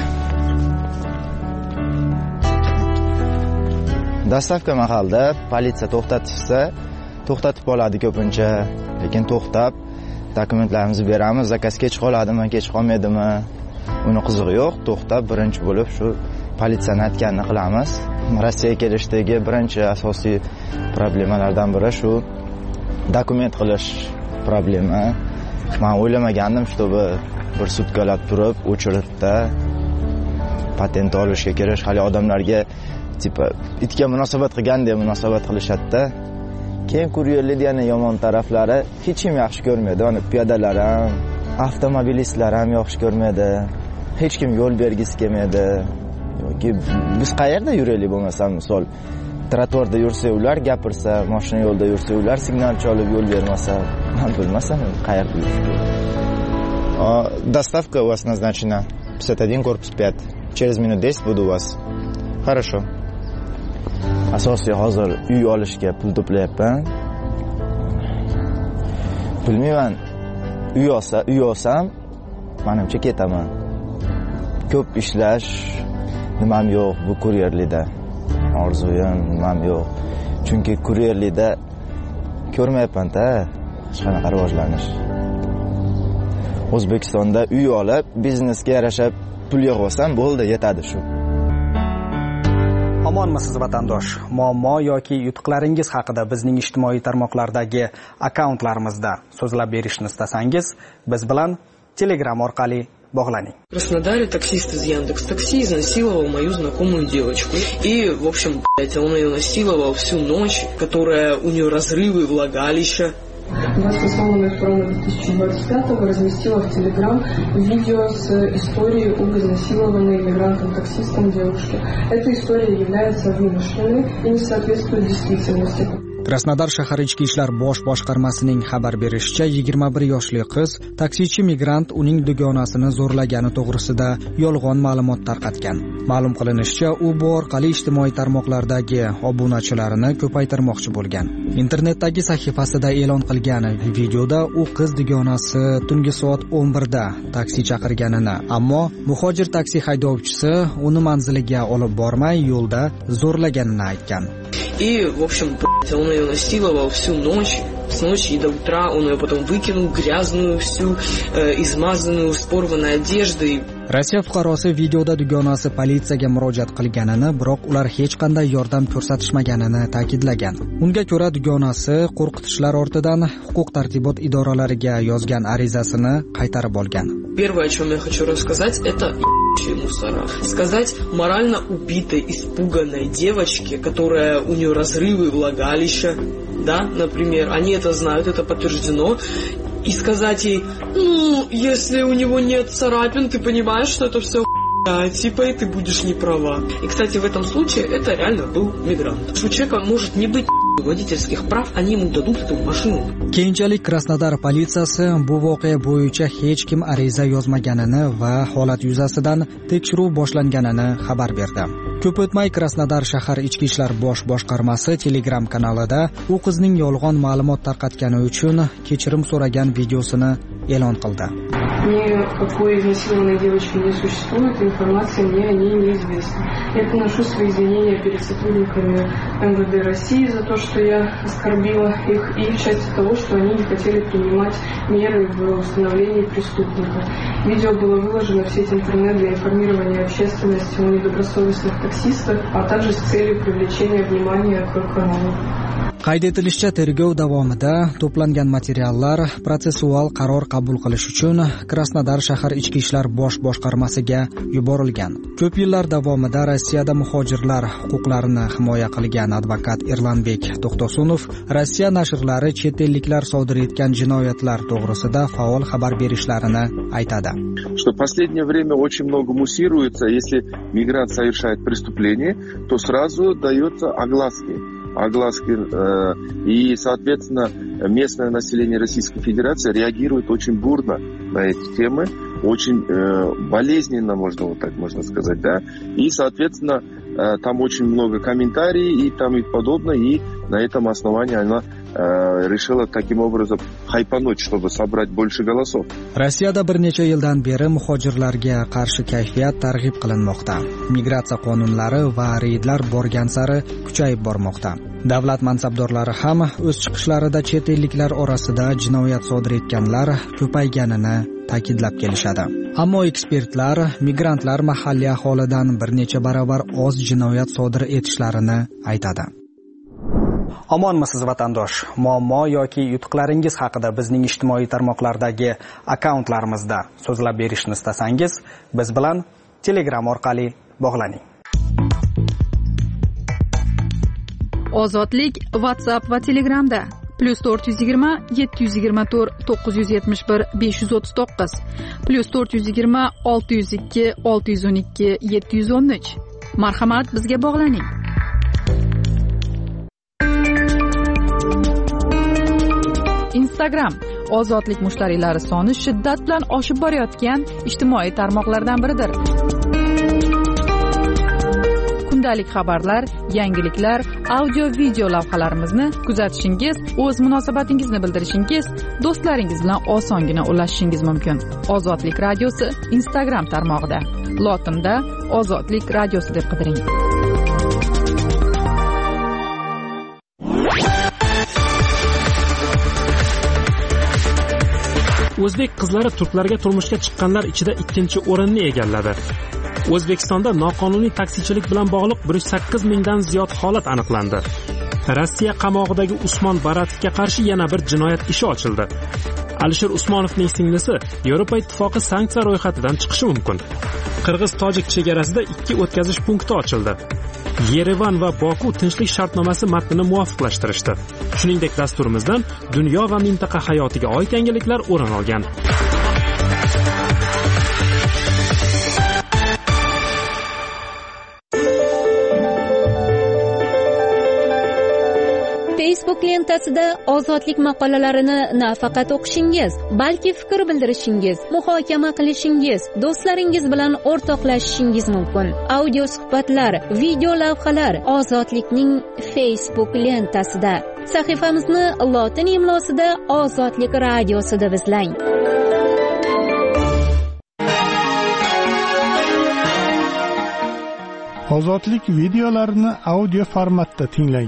Dastavka mahalda politsiya to'xtatsa, to'xtatib oladi ko'pincha, lekin to'xtab dokumentlarimizni beramiz, zakaz kech qoladimi, kech qolmaydimi, uni qizig'i yo'q. To'xtab birinchi bo'lib shu politsiyaning aytganini qilamiz. Rossiyaga kelishdagi birinchi asosiy problemalardan biri shu dokument qilish problemi. Men o'ylamagandim, чтобы bir sutkalab turib, o'chiribda patent olishga kirish, hali odamlarga tipa itga munosabat qilgandek munosabat qilishadi-da. Keyin kuryerlikning yana yomon taraflari hech kim yaxshi ko'rmaydi. Mana piyodalar ham, avtomobilistlar ham yaxshi ko'rmaydi. Hech kim yo'l bergisi kelmaydi. Yoki biz qayerda yuraylik bo'lmasam, misol trotuarda yursa ular gapirsa, mashina yo'lda yursa ular signal cholib yo'l bermasa, men bilmasam qayerda yurishim. Доставка у вас назначена пятьдесят один, корпус пять. Через минут десять буду у вас. Хорошо. Asosiy hozir uy olishga pul to'playapman. bilmayman, uy olsa, uy olsam, menimcha ketaman. Ko'p ishlash nimam yo'q bu kuryerlikda. Orzuyim nimam yo'q. Chunki kuryerlikda ko'rmayapman-da hech qanaqa rivojlanish. O'zbekistonda uy olib, biznesga yarasha pul yig'ib olsam, bo'ldi, yetadi shu. Omonmisiz vatandosh? Muammo yoki yutuqlaringiz haqida bizning ijtimoiy tarmoqlardagi akkauntlarimizda so'zlab berishni istasangiz, biz bilan Telegram orqali bog'laning. В Краснодаре таксист из Яндекс.Такси изнасиловал мою знакомую девочку. И, в общем, блядь, он ее насиловал всю ночь, которая у нее разрывы влагалища. двадцать восьмого февраля две тысячи двадцать пятого разместила в Телеграм видео с историей об изнасилованной иммигрантом-таксистом девушки. Эта история является вымышленной и не соответствует действительности. Krasnodar shahar ichki ishlar bosh boshqarmasining xabar berishicha, yigirma bir yoshli qiz taksichi migrant uning dugonasini zo'rlagani to'g'risida yolg'on ma'lumot tarqatgan. Ma'lum qilinishicha, u bu orqali ijtimoiy tarmoqlardagi obunachilarini ko'paytirmoqchi bo'lgan. Internetdagi sahifasida e'lon qilgan videoda u qiz dugonasi tungi soat o'n birda taksi chaqirganini, ammo muhojir taksi haydovchisi uni manziliga olib bormay, yo'lda zo'rlaganini aytgan. И, в общем, блядь, он ее насиловал всю ночь, с ночи и до утра. Он ее потом выкинул грязную, всю э, измазанную, с порванной одеждой. Rossiya fuqarosi videoda dugonasi politsiyaga murojaat qilganini, biroq ular hech qanday yordam ko'rsatishmaganini ta'kidlagan. Unga ko'ra, dugonasi qo'rqitishlar ortidan huquq-tartibot idoralariga yozgan arizasini qaytarib olgan. Первое, о чем я хочу рассказать, это ебучие мусора. Сказать морально убитой, испуганной девочке, которая у нее разрывы влагалища, да, например, они это знают, это подтверждено, и сказать ей, ну, если у него нет царапин, ты понимаешь, что это все хуйня, типа, и ты будешь не права. И, кстати, в этом случае это реально был мигрант. У человека может не быть водительских прав, они ему дадут эту машину. Keyinchalik Krasnodar politsiyasi bu voqea bo'yicha hech kim ariza yozmaganini va holat yuzasidan tekshiruv boshlanganini xabar berdi. Ko'p o'tmay Krasnodar shahar ichki ishlar bosh boshqarmasi Telegram kanalida u qizning yolg'on ma'lumot tarqatgani uchun kechirim so'ragan videosini e'lon qildi. Никакой изнасилованной девочки не существует, информация мне о ней неизвестна. Я приношу свои извинения перед сотрудниками эм вэ дэ России за то, что я оскорбила их, и в части того, что они не хотели принимать меры в установлении преступника. Видео было выложено в сеть интернет для информирования общественности о недобросовестных таксистах, а также с целью привлечения внимания к каналу. Qayd etilishicha, tergov davomida to'plangan materiallar protsessual qaror qabul qilish uchun Krasnodar shahar ichki ishlar bosh boshqarmasiga yuborilgan. Ko'p yillar davomida Rossiyada muhojirlar huquqlarini himoya qilgan advokat Erlanbek To'xtosunov Rossiya nashrlari chet elliklar sodir etgan jinoyatlar to'g'risida faol xabar berishlarini aytadi. Что в последнее время очень много муссируется, если мигрант совершает преступление, то сразу дается огласки. огласки э, и, соответственно, местное население Российской Федерации реагирует очень бурно на эти темы, очень э, болезненно, можно вот так можно сказать, да, и, соответственно, э, там очень много комментариев и там и подобное, и на этом основании она э, решила таким образом хайпануть, чтобы собрать больше голосов. Rossiyada bir necha yildan beri muhojirlarga qarshi kayfiyat targ'ib qilinmoqda. Migratsiya qonunlari va reydlar borgan sari kuchayib bormoqda. Davlat mansabdorlari ham o'z chiqishlarida chet elliklar orasida jinoyat sodir etganlar ko'payganini ta'kidlab kelishadi. Ammo ekspertlar migrantlar mahalliy aholidan bir necha barobar oz jinoyat sodir etishlarini aytadi. Omonmisiz vatandosh? Muammo yoki yutuqlaringiz haqida bizning ijtimoiy tarmoqlardagi akkauntlarimizda so'zlab berishni istasangiz, biz bilan Telegram orqali bog'laning. Ozodlik WhatsApp va Telegramda plus to'rt yuz yigirma yetti yuz yigirma to'rt to'qqiz yuz yetmish bir besh yuz o'ttiz to'qqiz plus to'rt yuz yigirma olti yuz ikki olti yuz o'n ikki yetti yuz o'n uch. Marhamat, bizga bog'laning. Instagram ozodlik mushtariylari soni shiddat bilan oshib borayotgan ijtimoiy tarmoqlardan biridir. kundalik xabarlar, yangiliklar, audio video lavhalarimizni kuzatishingiz, o'z munosabatingizni bildirishingiz, do'stlaringiz bilan osongina ulashishingiz mumkin. Ozodlik radiosi Instagram tarmog'ida lotinda Ozodlik radiosi deb qidiring. O'zbek qizlari turklarga turmushga chiqqanlar ichida ikkinchi o'rinni egalladi. O'zbekistonda noqonuniy taksichilik bilan bog'liq bir yuz sakkiz mingdan ziyod holat aniqlandi. Rossiya qamog'idagi Usmon Baratovga qarshi yana bir jinoyat ishi ochildi. Alisher Usmonovning singlisi Yevropa Ittifoqi sanksiya ro'yxatidan chiqishi mumkin. Qirg'iz-tojik chegarasida ikki o'tkazish punkti ochildi. Yerevan va Boku tinchlik shartnomasi matnini muvofiqlashtirishdi. Shuningdek, dasturimizdan dunyo va mintaqa hayotiga oid yangiliklar o'rin olgan. Facebook lentasida ozodlik maqolalarini nafaqat o'qishingiz, balki fikr bildirishingiz, muhokama qilishingiz, do'stlaringiz bilan o'rtoqlashishingiz mumkin. Audio suhbatlar, video lavhalar Ozodlikning Facebook lentasida. Sahifamizni lotin imlosida Ozodlik radiosi deb izlang. Ozodlik videolarini audio formatda tinglang.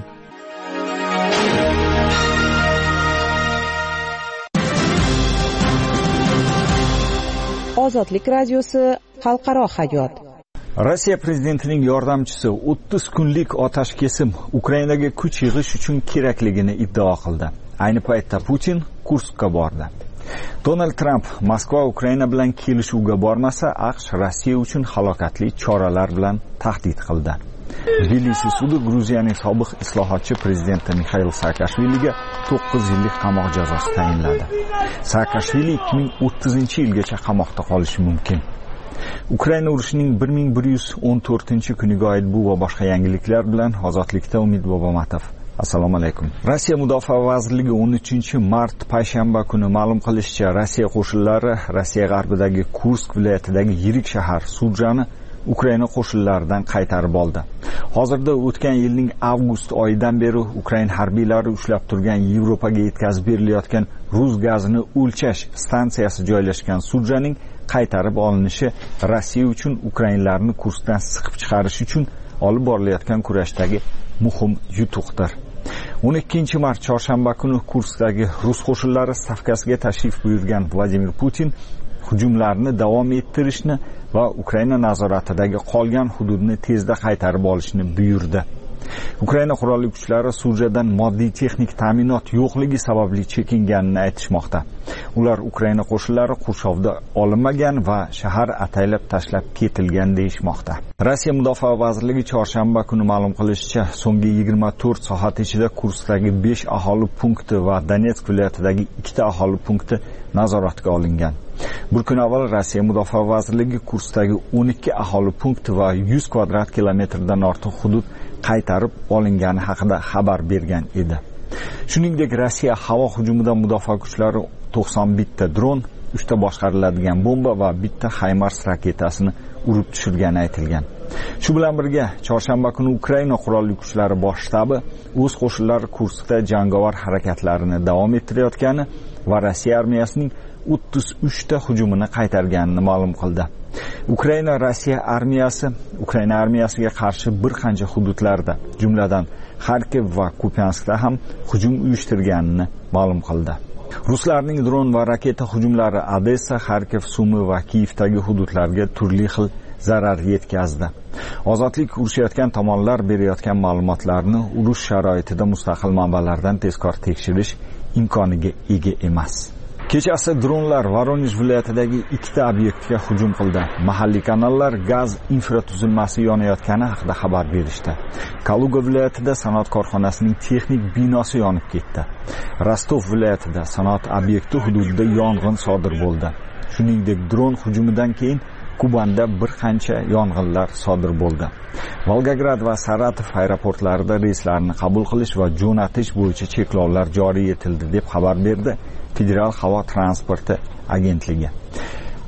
Ozodlik radiosi xalqaro hayot. Rossiya prezidentining yordamchisi o'ttiz kunlik otash kesim Ukrainaga kuch yig'ish uchun kerakligini iddao qildi. Ayni paytda Putin Kurskka bordi. Donald Trump Moskva Ukraina bilan kelishuvga bormasa, AQSh Rossiya uchun halokatli choralar bilan tahdid qildi. Tbilisi sudi Gruziyaning sobiq islohotchi prezidenti Mixail Saakashviliga to'qqiz yillik qamoq jazosi tayinladi. Saakashvili ikki ming o'ttizinchi yilgacha qamoqda qolishi mumkin. Ukraina urushining bir ming bir yuz o'n to'rtinchi kuniga oid bu va boshqa yangiliklar bilan Ozodlikda Umid Bobomatov. Assalomu alaykum. Rossiya Mudofaa vazirligi o'n uchinchi mart payshanba kuni ma'lum qilishicha, Rossiya qo'shinlari Rossiya g'arbidagi Kursk viloyatidagi yirik shahar Sujani Ukraina qo'shinlaridan qaytarib oldi. Hozirda o'tgan yilning avgust oyidan beri Ukraina harbiylari ushlab turgan Yevropaga yetkazib berilayotgan rus gazini o'lchash stansiyasi joylashgan Sujaning qaytarib olinishi Rossiya uchun Ukrainalarni Kurskdan siqib chiqarish uchun olib borilayotgan kurashdagi muhim yutuqdir. o'n ikkinchi mart chorshanba kuni Kurskdagi rus qo'shinlari stavkasiga tashrif buyurgan Vladimir Putin hujumlarni davom ettirishni va Ukraina nazoratidagi qolgan hududni tezda qaytarib olishni buyurdi. Ukraina qurolli kuchlari Sujadan moddiy texnik ta'minot yo'qligi sababli chekinganini aytishmoqda. Ular Ukraina qo'shinlari qurshovda olinmagan va shahar ataylab tashlab ketilgan deyishmoqda. Rossiya Mudofaa vazirligi chorshanba kuni ma'lum qilishicha, so'nggi yigirma to'rt soat ichida Kurskdagi besh aholi punkti va Donetsk viloyatidagi ikkita aholi punkti nazoratga olingan. Bir kun avval Rossiya Mudofaa vazirligi Kurskdagi o'n ikki aholi punkti va yuz kvadrat kilometrdan ortiq hudud qaytarib olingani haqida xabar bergan edi. Shuningdek, Rossiya havo hujumidan mudofaa kuchlari to'qson bitta dron, uchta boshqariladigan bomba va bitta HIMARS raketasini urib tushirgani aytilgan. Shu bilan birga, chorshanba kuni Ukraina qurolli kuchlari bosh shtabi o'z qo'shinlari Kurskda jangovar harakatlarini davom ettirayotgani va Rossiya armiyasining o'ttiz uchta hujumini qaytarganini ma'lum qildi. Ukraina Rossiya armiyasi Ukraina armiyasiga qarshi bir qancha hududlarda, jumladan Kharkiv va Kupianskda ham hujum uyushtirganini ma'lum qildi. Ruslarning dron va raketa hujumlari Odessa, Kharkiv, Sumi va Kiyevdagi hududlarga turli xil zarar yetkazdi. Ozodlik urushayotgan tomonlar berayotgan ma'lumotlarni urush sharoitida mustaqil manbalardan tezkor tekshirish imkoniga ega emas. Kechasi dronlar Voronezh viloyatidagi ikkita obyektga hujum qildi. Mahalliy kanallar gaz infratuzilmasi yonayotgani haqida xabar berishdi. Kaluga viloyatida sanoat korxonasining texnik binosi yonib ketdi. Rostov viloyatida sanoat obyekti hududida yong'in sodir bo'ldi. Shuningdek, dron hujumidan keyin Kubanda bir qancha yong'inlar sodir bo'ldi. Volgograd va Saratov aeroportlarida reyslarni qabul qilish va jo'natish bo'yicha cheklovlar joriy etildi deb xabar berdi Federal havo transporti agentligi.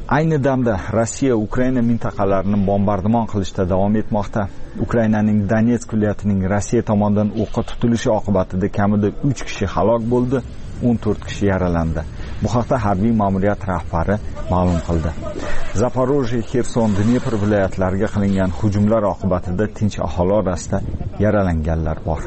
Ayni damda Rossiya Ukraina mintaqalarini bombardimon qilishda davom etmoqda. Ukrainaning Donetsk viloyatining Rossiya tomonidan o'qqa tutilishi oqibatida kamida uch kishi halok bo'ldi, o'n to'rt kishi yaralandi. Bu haqda harbiy ma'muriyat rahbari ma'lum qildi. Zaporojye, Xerson, Dnepr viloyatlariga qilingan hujumlar oqibatida tinch aholi orasida yaralanganlar bor.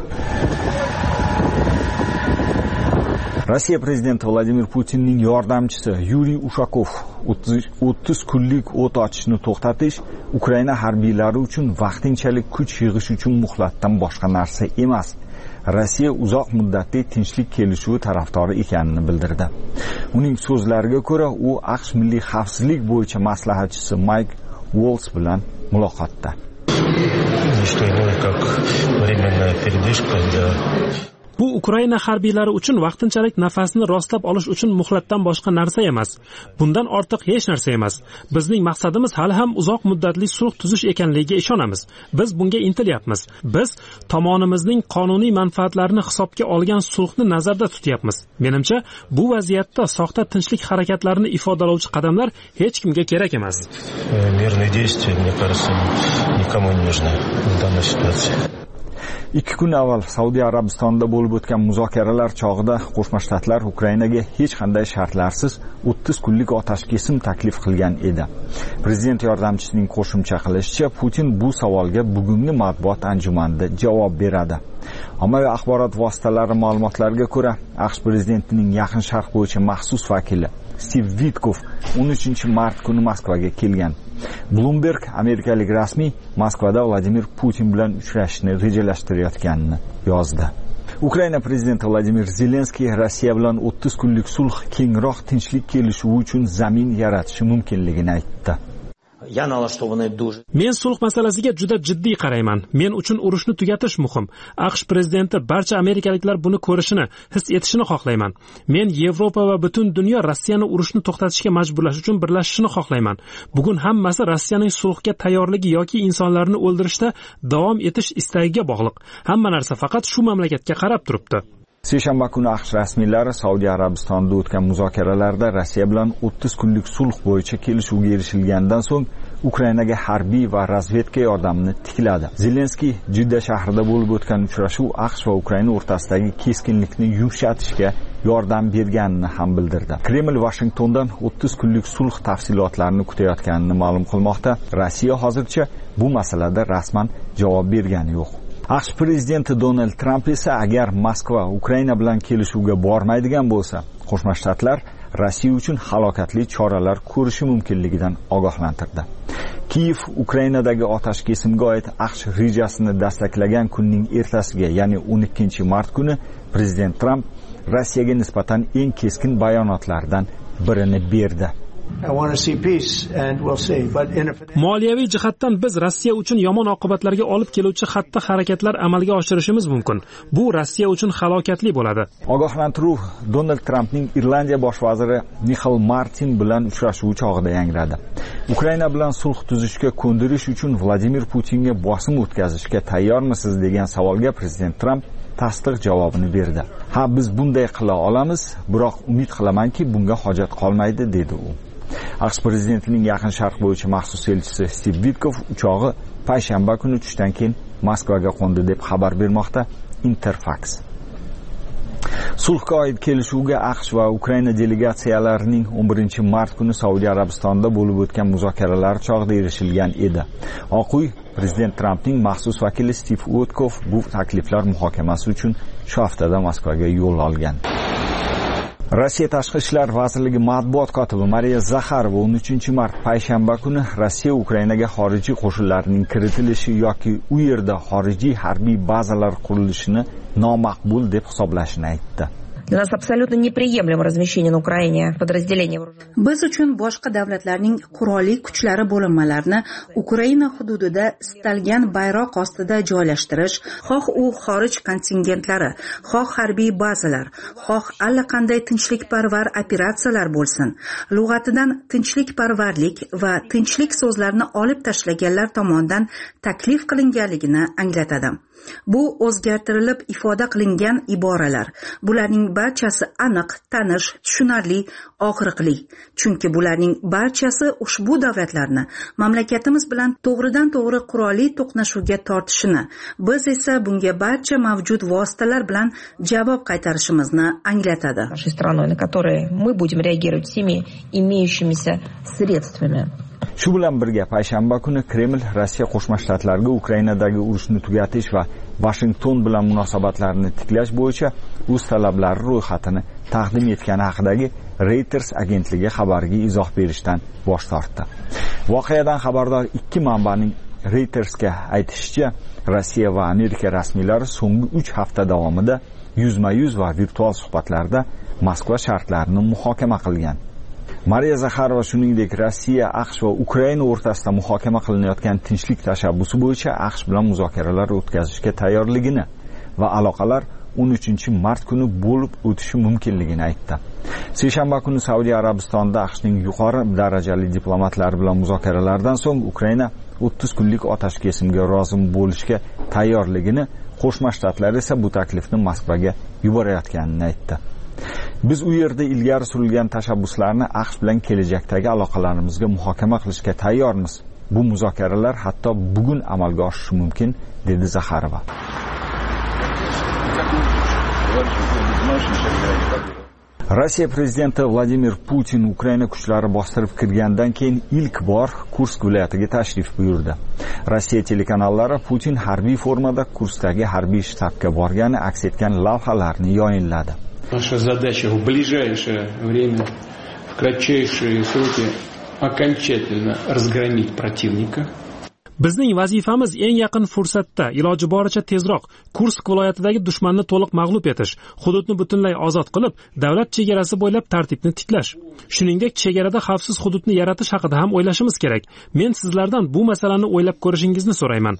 Rossiya prezidenti Vladimir Putinning yordamchisi Yuriy Ushakov o'ttiz kunlik o't ochishni to'xtatish Ukraina harbiylari uchun vaqtinchalik kuch yig'ish uchun muhlatdan boshqa narsa emas. Rossiya uzoq muddatli tinchlik kelishuvi tarafdori ekanini bildirdi. Uning so'zlariga ko'ra, u AQSh milliy xavfsizlik bo'yicha maslahatchisi Mayk Waltz bilan muloqotda. Bu Ukraina harbiylari uchun vaqtinchalik nafasni rostlab olish uchun muhlatdan boshqa narsa emas. Bundan ortiq hech narsa emas. Bizning maqsadimiz hali ham uzoq muddatli sulh tuzish ekanligiga ishonamiz. Biz bunga intilyapmiz. Biz tomonimizning qonuniy manfaatlarini hisobga olgan sulhni nazarda tutyapmiz. Menimcha, bu vaziyatda soxta tinchlik harakatlarini ifodalovchi qadamlar hech kimga kerak emas. Мирные действия, мне кажется, никому не нужны в данной ситуации. Ikki kun avval Saudiya Arabistonida bo'lib o'tgan muzokaralar chog'ida Qo'shma Shtatlar Ukrainaga hech qanday shartlarsiz o'ttiz kunlik otash kesim taklif qilgan edi. Prezident yordamchisining qo'shimcha qilishicha, Putin bu savolga bugungi matbuot anjumanida javob beradi. Ommaviy axborot vositalari ma'lumotlariga ko'ra, AQSh prezidentining Yaqin Sharq bo'yicha maxsus vakili Stiv Witkov o'n uchinchi mart kuni Moskvaga kelgan. Bloomberg amerikalik rasmiy Moskvada Vladimir Putin bilan uchrashishni rejalashtirayotganini yozdi. Ukraina prezidenti Vladimir Zelenskiy Rossiya bilan o'ttiz kunlik sulh kengroq tinchlik kelishuvi uchun zamin yaratishi mumkinligini aytdi. Men sulh masalasiga juda jiddiy qarayman. Men uchun urushni tugatish muhim. AQSh prezidenti barcha amerikaliklar buni ko'rishini, his etishini xohlayman. Men Yevropa va butun dunyo Rossiyani urushni to'xtatishga majburlash uchun birlashishini xohlayman. Bugun hammasi Rossiyaning sulhga tayyorligi yoki insonlarni o'ldirishda davom etish istagiga bog'liq. Hamma narsa faqat shu mamlakatga qarab turibdi. Seshanba kuni AQSh rasmiylari Saudiya Arabistonida o'tgan muzokaralarda Rossiya bilan o'ttiz kunlik sulh bo'yicha kelishuvga erishilgandan so'ng Ukrainaga harbiy va razvedka yordamini tikladi. Zelenskiy Jidda shahrida bo'lib o'tgan uchrashuv AQSh va Ukraina o'rtasidagi keskinlikni yumshatishga yordam berganini ham bildirdi. Kreml Washingtondan o'ttiz kunlik sulh tafsilotlarini kutayotganini ma'lum qilmoqda. Rossiya hozircha bu masalada rasman javob bergani yo'q. AQSh prezidenti Donald Trump esa agar Moskva Ukraina bilan kelishuvga bormaydigan bo'lsa, Qo'shma Shtatlar Rossiya uchun halokatli choralar ko'rishi mumkinligidan ogohlantirdi. Kiyev Ukrainadagi otash kesimga oid AQSh rejasini dastaklagan kunning ertasiga, ya'ni o'n ikkinchi mart kuni prezident Trump Rossiyaga nisbatan eng keskin bayonotlardan birini berdi. Moliyaviy jihatdan biz Rossiya uchun yomon oqibatlarga olib keluvchi xatti harakatlar amalga oshirishimiz mumkin. Bu Rossiya uchun halokatli bo'ladi. Ogohlantiruv Donald Trampning Irlandiya bosh vaziri Michael Martin bilan uchrashuvi chog'ida yangradi. Ukraina bilan sulh tuzishga ko'ndirish uchun Vladimir Putinga bosim o'tkazishga tayyormisiz degan savolga prezident Trump tasdiq javobini berdi. Ha, biz bunday qila olamiz, biroq umid qilamanki, bunga hojat qolmaydi, dedi u. AQSh prezidentining Yaqin Sharq bo'yicha maxsus elchisi Stiv Witkov uchog'i payshanba kuni tushdan keyin Moskvaga qo'ndi deb xabar bermoqda Interfax. Sulhga oid kelishuvga AQSh va Ukraina delegatsiyalarining o'n birinchi mart kuni Saudiya Arabistonida bo'lib o'tgan muzokaralar chog'ida erishilgan edi. Oq uy prezident Trampning maxsus vakili Stiv Witkov bu takliflar muhokamasi uchun shu haftada Moskvaga yo'l olgan. Rossiya Tashqi ishlar vazirligi matbuot kotibi Mariya Zakharova o'n uchinchi mart payshanba kuni Rossiya Ukrainaga xorijiy qo'shinlarning kiritilishi yoki u yerda xorijiy harbiy bazalar qurilishini nomaqbul deb hisoblashini aytdi. Для нас абсолютно неприемлемо размещение на Украине подразделений вооруженных. Biz uchun boshqa davlatlarning qurolli kuchlari bo'linmalarini Ukraina hududida istalgan bayroq ostida joylashtirish, xoh u xorij kontingentlari, xoh harbiy bazalar, xoh allaqanday tinchlikparvar operatsiyalar bo'lsin, lug'atidan tinchlikparvarlik va tinchlik so'zlarini olib tashlaganlar tomonidan taklif qilinganligini anglatadi. Bu o'zgartirilib ifoda qilingan iboralar. Bularning barchasi aniq, tanish, tushunarli, og'riqli. Chunki bularning barchasi ushbu davlatlarni mamlakatimiz bilan to'g'ridan-to'g'ri qurolli to'qnashuvga tortishini, biz esa bunga barcha mavjud vositalar bilan javob qaytarishimizni anglatadi. Нашей страной, на которые мы будем реагировать всеми имеющимися средствами. Shu bilan birga payshanba kuni Kreml Rossiya Qo'shma Shtatlariga Ukrainadagi urushni tugatish va Washington bilan munosabatlarni tiklash bo'yicha o'z talablari ro'yxatini taqdim etgani haqidagi Reuters agentligi xabariga izoh berishdan bosh tortdi. Voqeadan xabardor ikki manbaning Reutersga aytishicha, Rossiya va Amerika rasmiylari so'nggi uch hafta davomida yuzma-yuz va virtual suhbatlarda Moskva shartlarini muhokama qilgan. Mariya Zakharova shuningdek Rossiya, AQSh va Ukraina o'rtasida muhokama qilinayotgan tinchlik tashabbusi bo'yicha AQSh bilan muzokaralar o'tkazishga tayyorligini va aloqalar o'n uchinchi mart kuni bo'lib o'tishi mumkinligini aytdi. Seshanba kuni Saudiya Arabistonida AQShning yuqori darajali diplomatlari bilan muzokaralardan so'ng Ukraina o'ttiz kunlik otash kesimga rozi bo'lishga tayyorligini, Qo'shma Shtatlar esa bu taklifni Moskvaga yuborayotganini aytdi. Biz u yerda ilgari surilgan tashabbuslarni AQSh bilan kelajakdagi aloqalarimizga muhokama qilishga tayyormiz. Bu muzokaralar hatto bugun amalga oshishi mumkin, dedi Zakharova. Rossiya prezidenti Vladimir Putin Ukraina kuchlari bostirib kirgandan keyin ilk bor Kursk viloyatiga tashrif buyurdi. Rossiya telekanallari Putin harbiy formada Kurskdagi harbiy shtabga borgani aks etgan lavhalarni yayinladi. Наша задача в ближайшее время, в кратчайшие сроки окончательно разгромить противника. Bizning vazifamiz eng yaqin fursatda iloji boricha tezroq Kursk viloyatidagi dushmanni to'liq mag'lub etish, hududni butunlay ozod qilib, davlat chegarasi bo'ylab tartibni tiklash. Shuningdek, chegarada xavfsiz hududni yaratish haqida ham o'ylashimiz kerak. Men sizlardan bu masalani o'ylab ko'rishingizni so'rayman.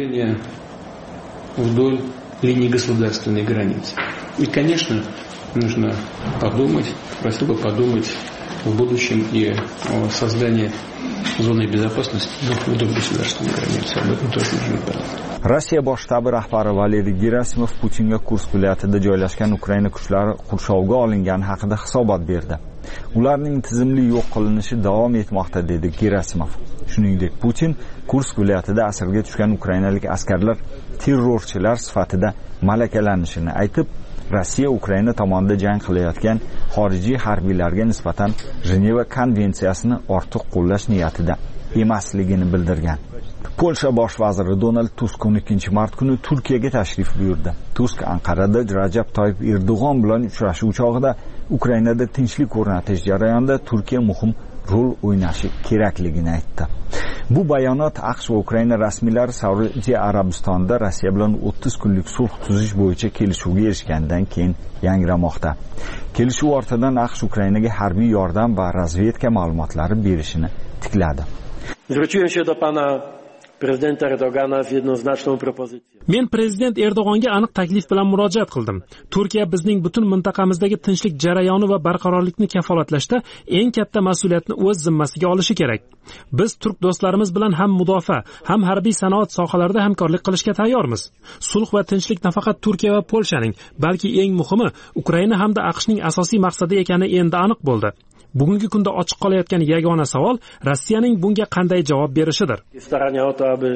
Вдоль линии государственной границы. И, конечно, нужно подумать, просил бы подумать в будущем и о создании зоны безопасности вдоль государственной границы. Об этом тоже нужно подумать. Rossiya bosh shtabi rahbari Valeriy Gerasimov Putinga Kursk viloyatida joylashgan Ukraina kuchlari qurshovga olingani haqida hisobot berdi. Ularning tizimli yo'q qilinishi davom etmoqda, dedi Gerasimov. Shuningdek, Putin Kursk viloyatida asirga tushgan ukrainalik askarlar terrorchilar sifatida malakalanishini aytib, Rossiya Ukraina tomonidan jang qilayotgan xorijiy harbiylarga nisbatan Jeneva konvensiyasini ortiq qo'llash niyatida emasligini bildirgan. Polsha bosh vaziri Donald Tusk o'n ikkinchi mart kuni Turkiyaga tashrif buyurdi. Tusk Anqarada Rajab Toyyib Erdo'g'on bilan uchrashuv chog'ida Ukrainada tinchlik o'rnatish jarayonida Turkiya muhim rol o'ynashi kerakligini aytdi. Bu bayonot AQSh va Ukraina rasmiylari Saudiya Arabistonida Rossiya bilan o'ttiz kunlik sulh tuzish bo'yicha kelishuvga erishgandan keyin yangramoqda. Kelishuv ortidan AQSh Ukrainaga harbiy yordam va razvedka ma'lumotlari berishini tikladi. Zwróciłem się do pana prezydenta Erdogana z jednoznaczną propozycją. Men prezident Erdo'g'onga aniq taklif bilan murojaat qildim. Turkiya bizning butun mintaqamizdagi tinchlik jarayoni va barqarorlikni kafolatlashda eng katta mas'uliyatni o'z zimmasiga olishi kerak. Biz turk do'stlarimiz bilan ham mudofaa, ham harbiy sanoat sohalarida hamkorlik qilishga tayyormiz. Sulh va tinchlik nafaqat Turkiya va Polshaning, balki eng muhimi Ukraina hamda AQShning asosiy maqsadi ekani endi aniq bo'ldi. Bugungi kunda ochiq qolayotgan yagona savol Rossiyaning bunga qanday javob berishidir. Starania o to, aby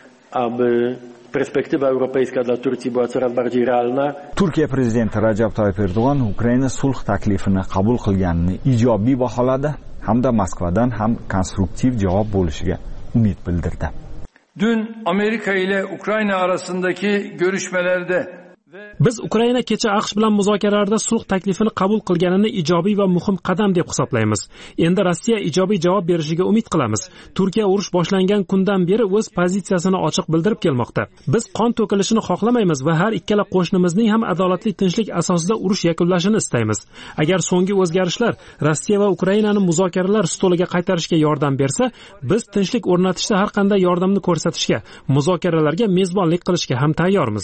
aby perspektywa europejska dla Turcji była coraz bardziej realna. Turkiya prezidenti Rajab Toyyib Erdo'g'on Ukraina sulh taklifini qabul qilganini ijobiy baholadi hamda Moskvadan ham konstruktiv javob bo'lishiga umid bildirdi. Dün Amerika ile Ukrayna arasındaki görüşmelerde Biz Ukraina kecha AQSh bilan muzokaralarda sulh taklifini qabul qilganini ijobiy va muhim qadam deb hisoblaymiz. Endi Rossiya ijobiy javob berishiga umid qilamiz. Turkiya urush boshlangan kundan beri o'z pozitsiyasini ochiq bildirib kelmoqda. Biz qon to'kilishini xohlamaymiz va har ikkala qo'shnimizning ham adolatli tinchlik asosida urush yakunlashini istaymiz. Agar so'nggi o'zgarishlar Rossiya va Ukrainani muzokaralar stoliga qaytarishga yordam bersa, biz tinchlik o'rnatishda har qanday yordamni ko'rsatishga, muzokaralarga mezbonlik qilishga ham tayyormiz.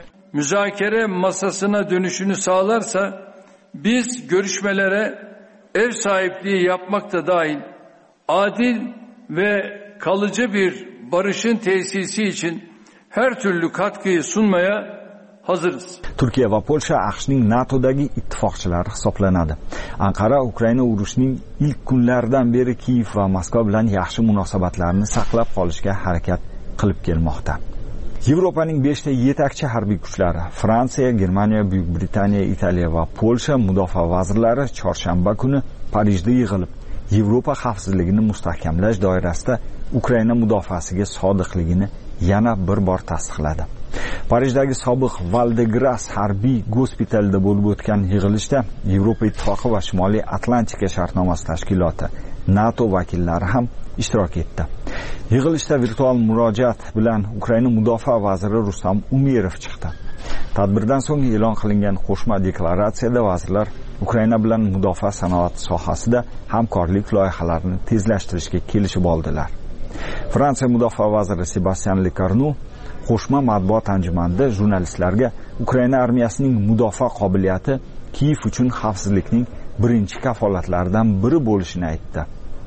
Müzakere masasına dönüşünü sağlarsa biz görüşmelere ev sahipliği yapmak da dahil adil ve kalıcı bir barışın tesisi için her türlü katkıyı sunmaya hazırız. Turkiya va Polsha AQShning NATOdagi ittifoqchilari hisoblanadi. Anqara Ukraina urushining ilk kunlaridan beri Kiyev va Moskva bilan yaxshi munosabatlarni saqlab qolishga harakat qilib kelmoqda. Yevropaning beshta yetakchi harbiy kuchlari Fransiya, Germaniya, Buyuk Britaniya, Italiya va Polsha mudofaa vazirlari chorshanba kuni Parijda yig'ilib, Yevropa xavfsizligini mustahkamlash doirasida Ukraina mudofaasiga sodiqligini yana bir bor tasdiqladi. Parijdagi sobiq Val-de-Gras harbiy gospitalida bo'lib o'tgan yig'ilishda Yevropa Ittifoqi va Shimoliy Atlantika shartnomasi tashkiloti NATO vakillari ham ishtirok etdi. Yig'ilishda virtual murojaat bilan Ukraina mudofaa vaziri Rustam Umerov chiqdi. Tadbirdan so'ng e'lon qilingan qo'shma deklaratsiyada vazirlar Ukraina bilan mudofaa sanoati sohasida hamkorlik loyihalarini tezlashtirishga kelishib oldilar. Fransiya mudofaa vaziri Sebastien Lecornu qo'shma matbuot anjumanida jurnalistlarga Ukraina armiyasining mudofaa qobiliyati Kiyev uchun xavfsizlikning birinchi kafolatlaridan biri bo'lishini aytdi.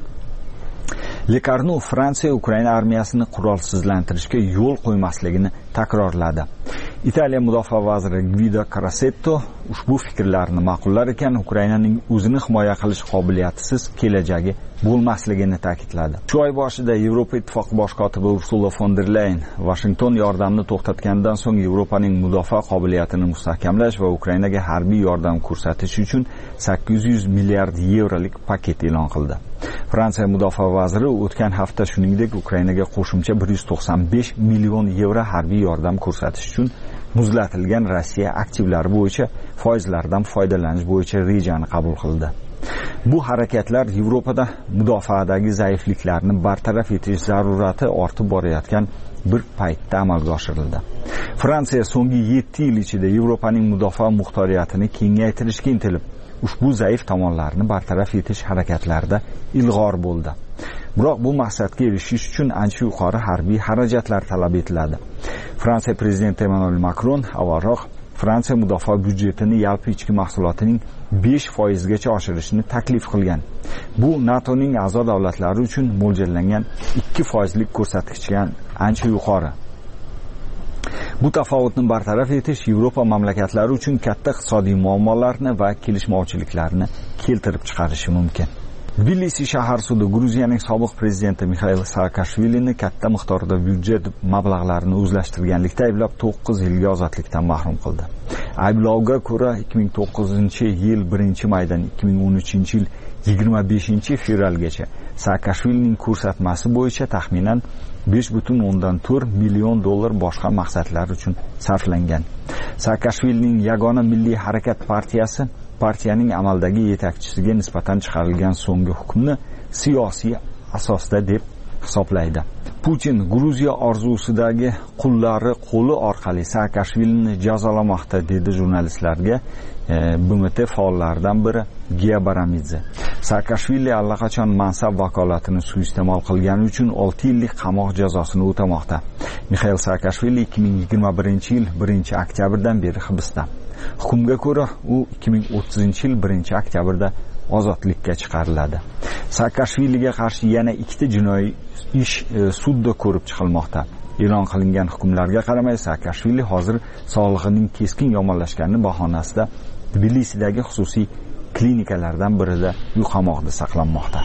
Lecornu Fransiya Ukraina armiyasini qurolsizlantirishga yo'l qo'ymasligini takrorladi. Italiya mudofaa vaziri Guido Crosetto ushbu fikrlarni ma'qullar ekan, Ukrainaning o'zini himoya qilish qobiliyatisiz kelajagi bo'lmasligini ta'kidladi. Shu oy boshida Yevropa Ittifoqi bosh kotibi Ursula von der Leyen Washington yordamni to'xtatgandan so'ng Yevropaning mudofaa qobiliyatini mustahkamlash va Ukrainaga harbiy yordam ko'rsatish uchun sakkiz yuz milliard yevrolik paket e'lon qildi. Fransiya mudofaa vaziri o'tgan hafta shuningdek Ukrainaga qo'shimcha bir yuz to'qson besh million yevro harbiy yordam ko'rsatish uchun muzlatilgan Rossiya aktivlari bo'yicha foizlardan foydalanish bo'yicha rejani qabul qildi. Bu harakatlar Yevropada mudofaadagi zaifliklarni bartaraf etish zarurati ortib borayotgan bir paytda amalga oshirildi. Fransiya so'nggi yetti yil ichida Yevropaning mudofaa muxtoriyatini kengaytirishga intilib, ushbu zaif tomonlarni bartaraf etish harakatlarida ilg'or bo'ldi. Biroq bu maqsadga erishish uchun ancha yuqori harbiy xarajatlar talab etiladi. Fransiya prezidenti Emmanuel Macron avvalroq Fransiya mudofaa byudjetini yalpi ichki mahsulotining besh foizgacha oshirishni taklif qilgan. Bu NATOning a'zo davlatlari uchun mo'ljallangan ikki foizlik ko'rsatkichdan ancha yuqori. Bu tafovutni bartaraf etish Yevropa mamlakatlari uchun katta iqtisodiy muammolarni va kelishmovchiliklarni keltirib chiqarishi mumkin. Tbilisi shahar sudi Gruziyaning sobiq prezidenti Mixail Saakashvilini katta miqdorda byudjet mablag'larini o'zlashtirganlikda ayblab to'qqiz yilga ozodlikdan mahrum qildi. Ayblovga ko'ra ikki ming to'qqizinchi yil birinchi maydan ikki ming o'n uchinchi yil yigirma beshinchi fevralgacha Saakashvilining ko'rsatmasi bo'yicha taxminan besh butun o'ndan to'rt million dollar boshqa maqsadlar uchun sarflangan. Saakashvilining yagona milliy harakat partiyasi partiyaning amaldagi yetakchisiga nisbatan chiqarilgan so'nggi hukmni siyosiy asosda deb hisoblaydi. Putin Gruziya orzusidagi qullari qo'li orqali Saakashvilini jazolamoqda dedi jurnalistlarga B M T faollaridan biri Gia Baramidze. Saakashvili allaqachon mansab vakolatini suiiste'mol qilgani uchun olti yillik qamoq jazosini o'tamoqda. Mixail Saakashvili ikki ming yigirma birinchi yil birinchi oktyabrdan beri hibsda. Hukmga ko'ra u ikki ming o'ttizinchi yil birinchi oktyabrda ozodlikka chiqariladi. Saakashviliga qarshi yana ikkita jinoiy ish sudda ko'rib chiqilmoqda. E'lon qilingan hukmlarga qaramay Saakashvili hozir sog'lig'ining keskin yomonlashgani bahonasida Tbilisidagi xususiy klinikalardan birida uy qamoqda saqlanmoqda.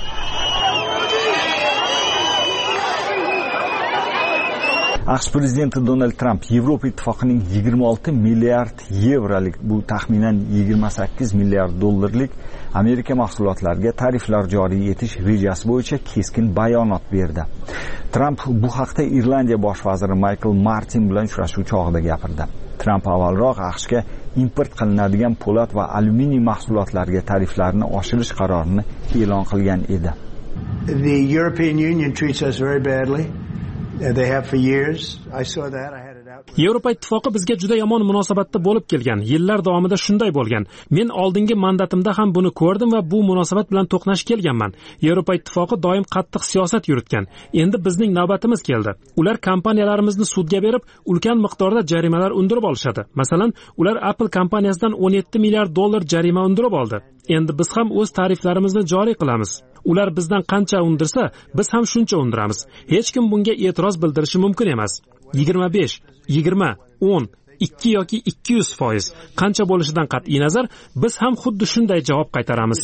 AQSh prezidenti Donald Trump Yevropa ittifoqining yigirma olti milliard yevrolik, bu taxminan yigirma sakkiz milliard dollarlik Amerika mahsulotlariga tariflar joriy etish rejasi bo'yicha keskin bayonot berdi. Trump bu haqda Irlandiya bosh vaziri Michael Martin bilan uchrashuv chog'ida gapirdi. Trump avvalroq AQShga import qilinadigan po'lat va alyuminiy mahsulotlariga tariflarni oshirish qarorini e'lon qilgan edi. The European Union treats us very badly. They have for years. I saw that. I had it out. Yevropa ittifoqi bizga juda yomon munosabatda bo'lib kelgan. Yillar davomida shunday bo'lgan. Men oldingi mandatimda ham buni ko'rdim va bu munosabat bilan to'qnash kelganman. Yevropa ittifoqi doim qattiq siyosat yuritgan. Endi bizning navbatimiz keldi. Ular kompaniyalarimizni sudga berib, ulkan miqdorda jarimalar undirib olishadi. Masalan, ular Apple kompaniyasidan o'n yetti milliard dollar jarima undirib oldi. Endi biz ham o'z tariflarimizni joriy qilamiz. Ular bizdan qancha undirsa, biz ham shuncha undiramiz. Hech kim bunga e'tiroz bildirishi mumkin emas. yigirma besh, yigirma, o'n, ikki yoki ikki yuz foiz qancha bo'lishidan qat'iy nazar biz ham xuddi shunday javob qaytaramiz.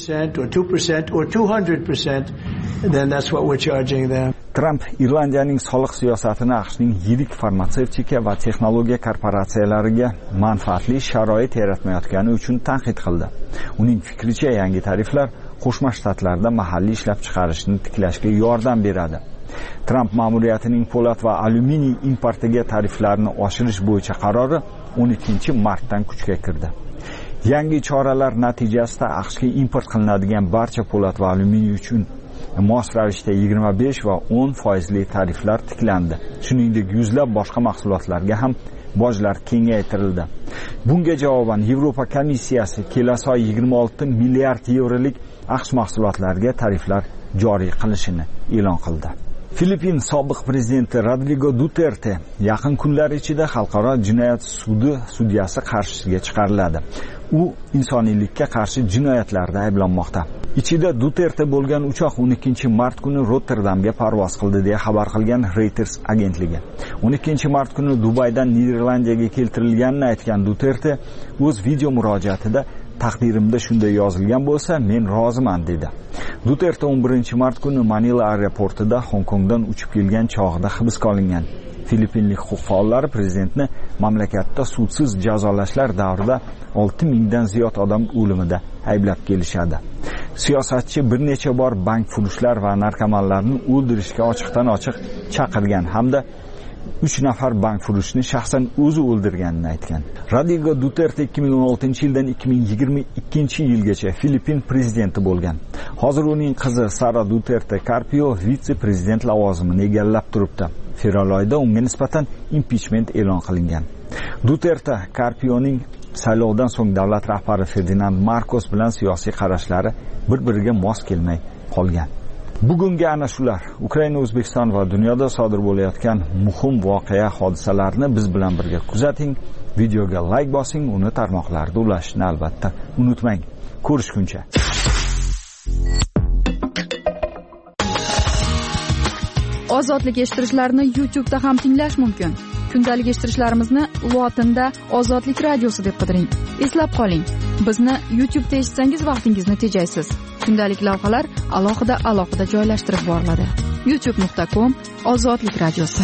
Tramp Irlandiyaning soliq siyosatini AQShning yirik farmatsevtika va texnologiya korporatsiyalariga manfaatli sharoit yaratmayotgani uchun tanqid qildi. Uning fikricha, yangi tariflar Qo'shma Shtatlarda mahalliy ishlab chiqarishni tiklashga yordam beradi. Tramp ma'muriyatining po'lat va alyuminiy importiga tariflarni oshirish bo'yicha qarori o'n ikkinchi martdan kuchga kirdi. Yangi choralar natijasida AQShga import qilinadigan barcha po'lat va alyuminiy uchun mos ravishda yigirma besh va o'n foizli tariflar tiklandi. Shuningdek, yuzlab boshqa mahsulotlarga ham bojlar kengaytirildi. Bunga javoban Yevropa komissiyasi kelasi oy yigirma olti milliard yevrolik AQSh mahsulotlariga tariflar joriy qilishini e'lon qildi. Filippin sobiq prezidenti Rodrigo Duterte yaqin kunlar ichida xalqaro jinoyat sudi sudyasi qarshisiga chiqariladi. U insoniylikka qarshi jinoyatlarda ayblanmoqda. Ichida Duterte bo'lgan uchoq o'n ikkinchi mart kuni Rotterdamga parvoz qildi deya xabar qilgan Reuters agentligi. o'n ikkinchi mart kuni Dubaydan Niderlandiyaga keltirilganini aytgan Duterte o'z video murojaatida taqdirimda shunday yozilgan bo'lsa, men roziman dedi. Duterte o'n birinchi mart kuni Manila aeroportida Hong Kongdan uchib kelgan chog'ida hibsga olingan. Filippinlik huquq faollari prezidentni mamlakatda sudsiz jazolashlar davrida olti mingdan ziyod odam o'limida ayblab kelishadi. Siyosatchi bir necha bor bankfurushlar va narkomanlarni o'ldirishga ochiqdan-ochiq chaqirgan hamda uch nafar bankfurushni shaxsan o'zi o'ldirganini aytgan. Rodrigo Duterte ikki ming o'n oltinchi yildan ikki ming yigirma ikkinchi yilgacha Filippin prezidenti bo'lgan. Hozir uning qizi Sara Duterte Carpio vitse-prezident lavozimini egallab turibdi. Fevral oyida unga nisbatan impichment e'lon qilingan. Duterte Carpioning saylovdan so'ng davlat rahbari Ferdinand Marcos bilan siyosiy qarashlari bir-biriga mos kelmay qolgan. Bugungi ana shular. Ukraina, O'zbekiston va dunyoda sodir bo'layotgan muhim voqea hodisalarni biz bilan birga kuzating. Videoga like bosing, uni tarmoqlarda ulashni albatta unutmang. Ko'rishguncha. Ozodlik eshittirishlarni YouTube da ham tinglash mumkin. Kundalik eshittirishlarimizni lotinda Ozodlik radiosi deb qidiring. Eslab qoling, bizni YouTube da eshitsangiz vaqtingizni tejaysiz. Kundalik lavhalar alohida alohida joylashtirib boriladi. youtube nuqta com Ozodlik radiosi.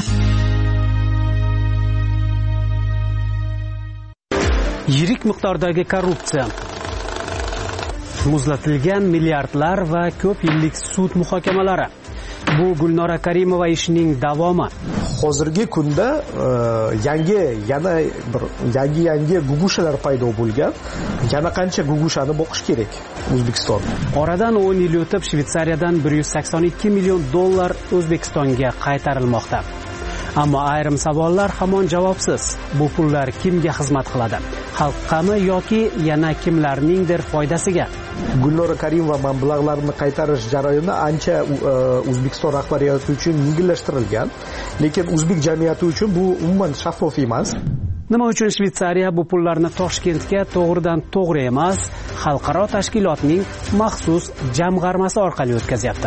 Yirik miqdordagi korrupsiya, muzlatilgan milliardlar va ko'p yillik sud muhokamalari. Bu Gulnora Karimova ishining davomi. Hozirgi kunda yangi yana bir yangi yangi gugushalar paydo bo'lgan. Yana qancha gugushani boqish kerak O'zbekiston? Oradan o'n yil o'tib Shvetsariyadan bir yuz sakson ikki million dollar O'zbekistonga qaytarilmoqda. Ammo ayrim savollar hamon javobsiz. Bu pullar kimga xizmat qiladi? Xalqqami yoki yana kimlarningdir foydasiga? Gulnora Karimova mablag'larni qaytarish jarayoni ancha O'zbekiston rahbariyati uchun yengillashtirilgan, lekin o'zbek jamiyati uchun bu umuman shaffof emas. Nima uchun Shvetsariya bu pullarni Toshkentga to'g'ridan to'g'ri emas, xalqaro tashkilotning maxsus jamg'armasi orqali o'tkazyapti?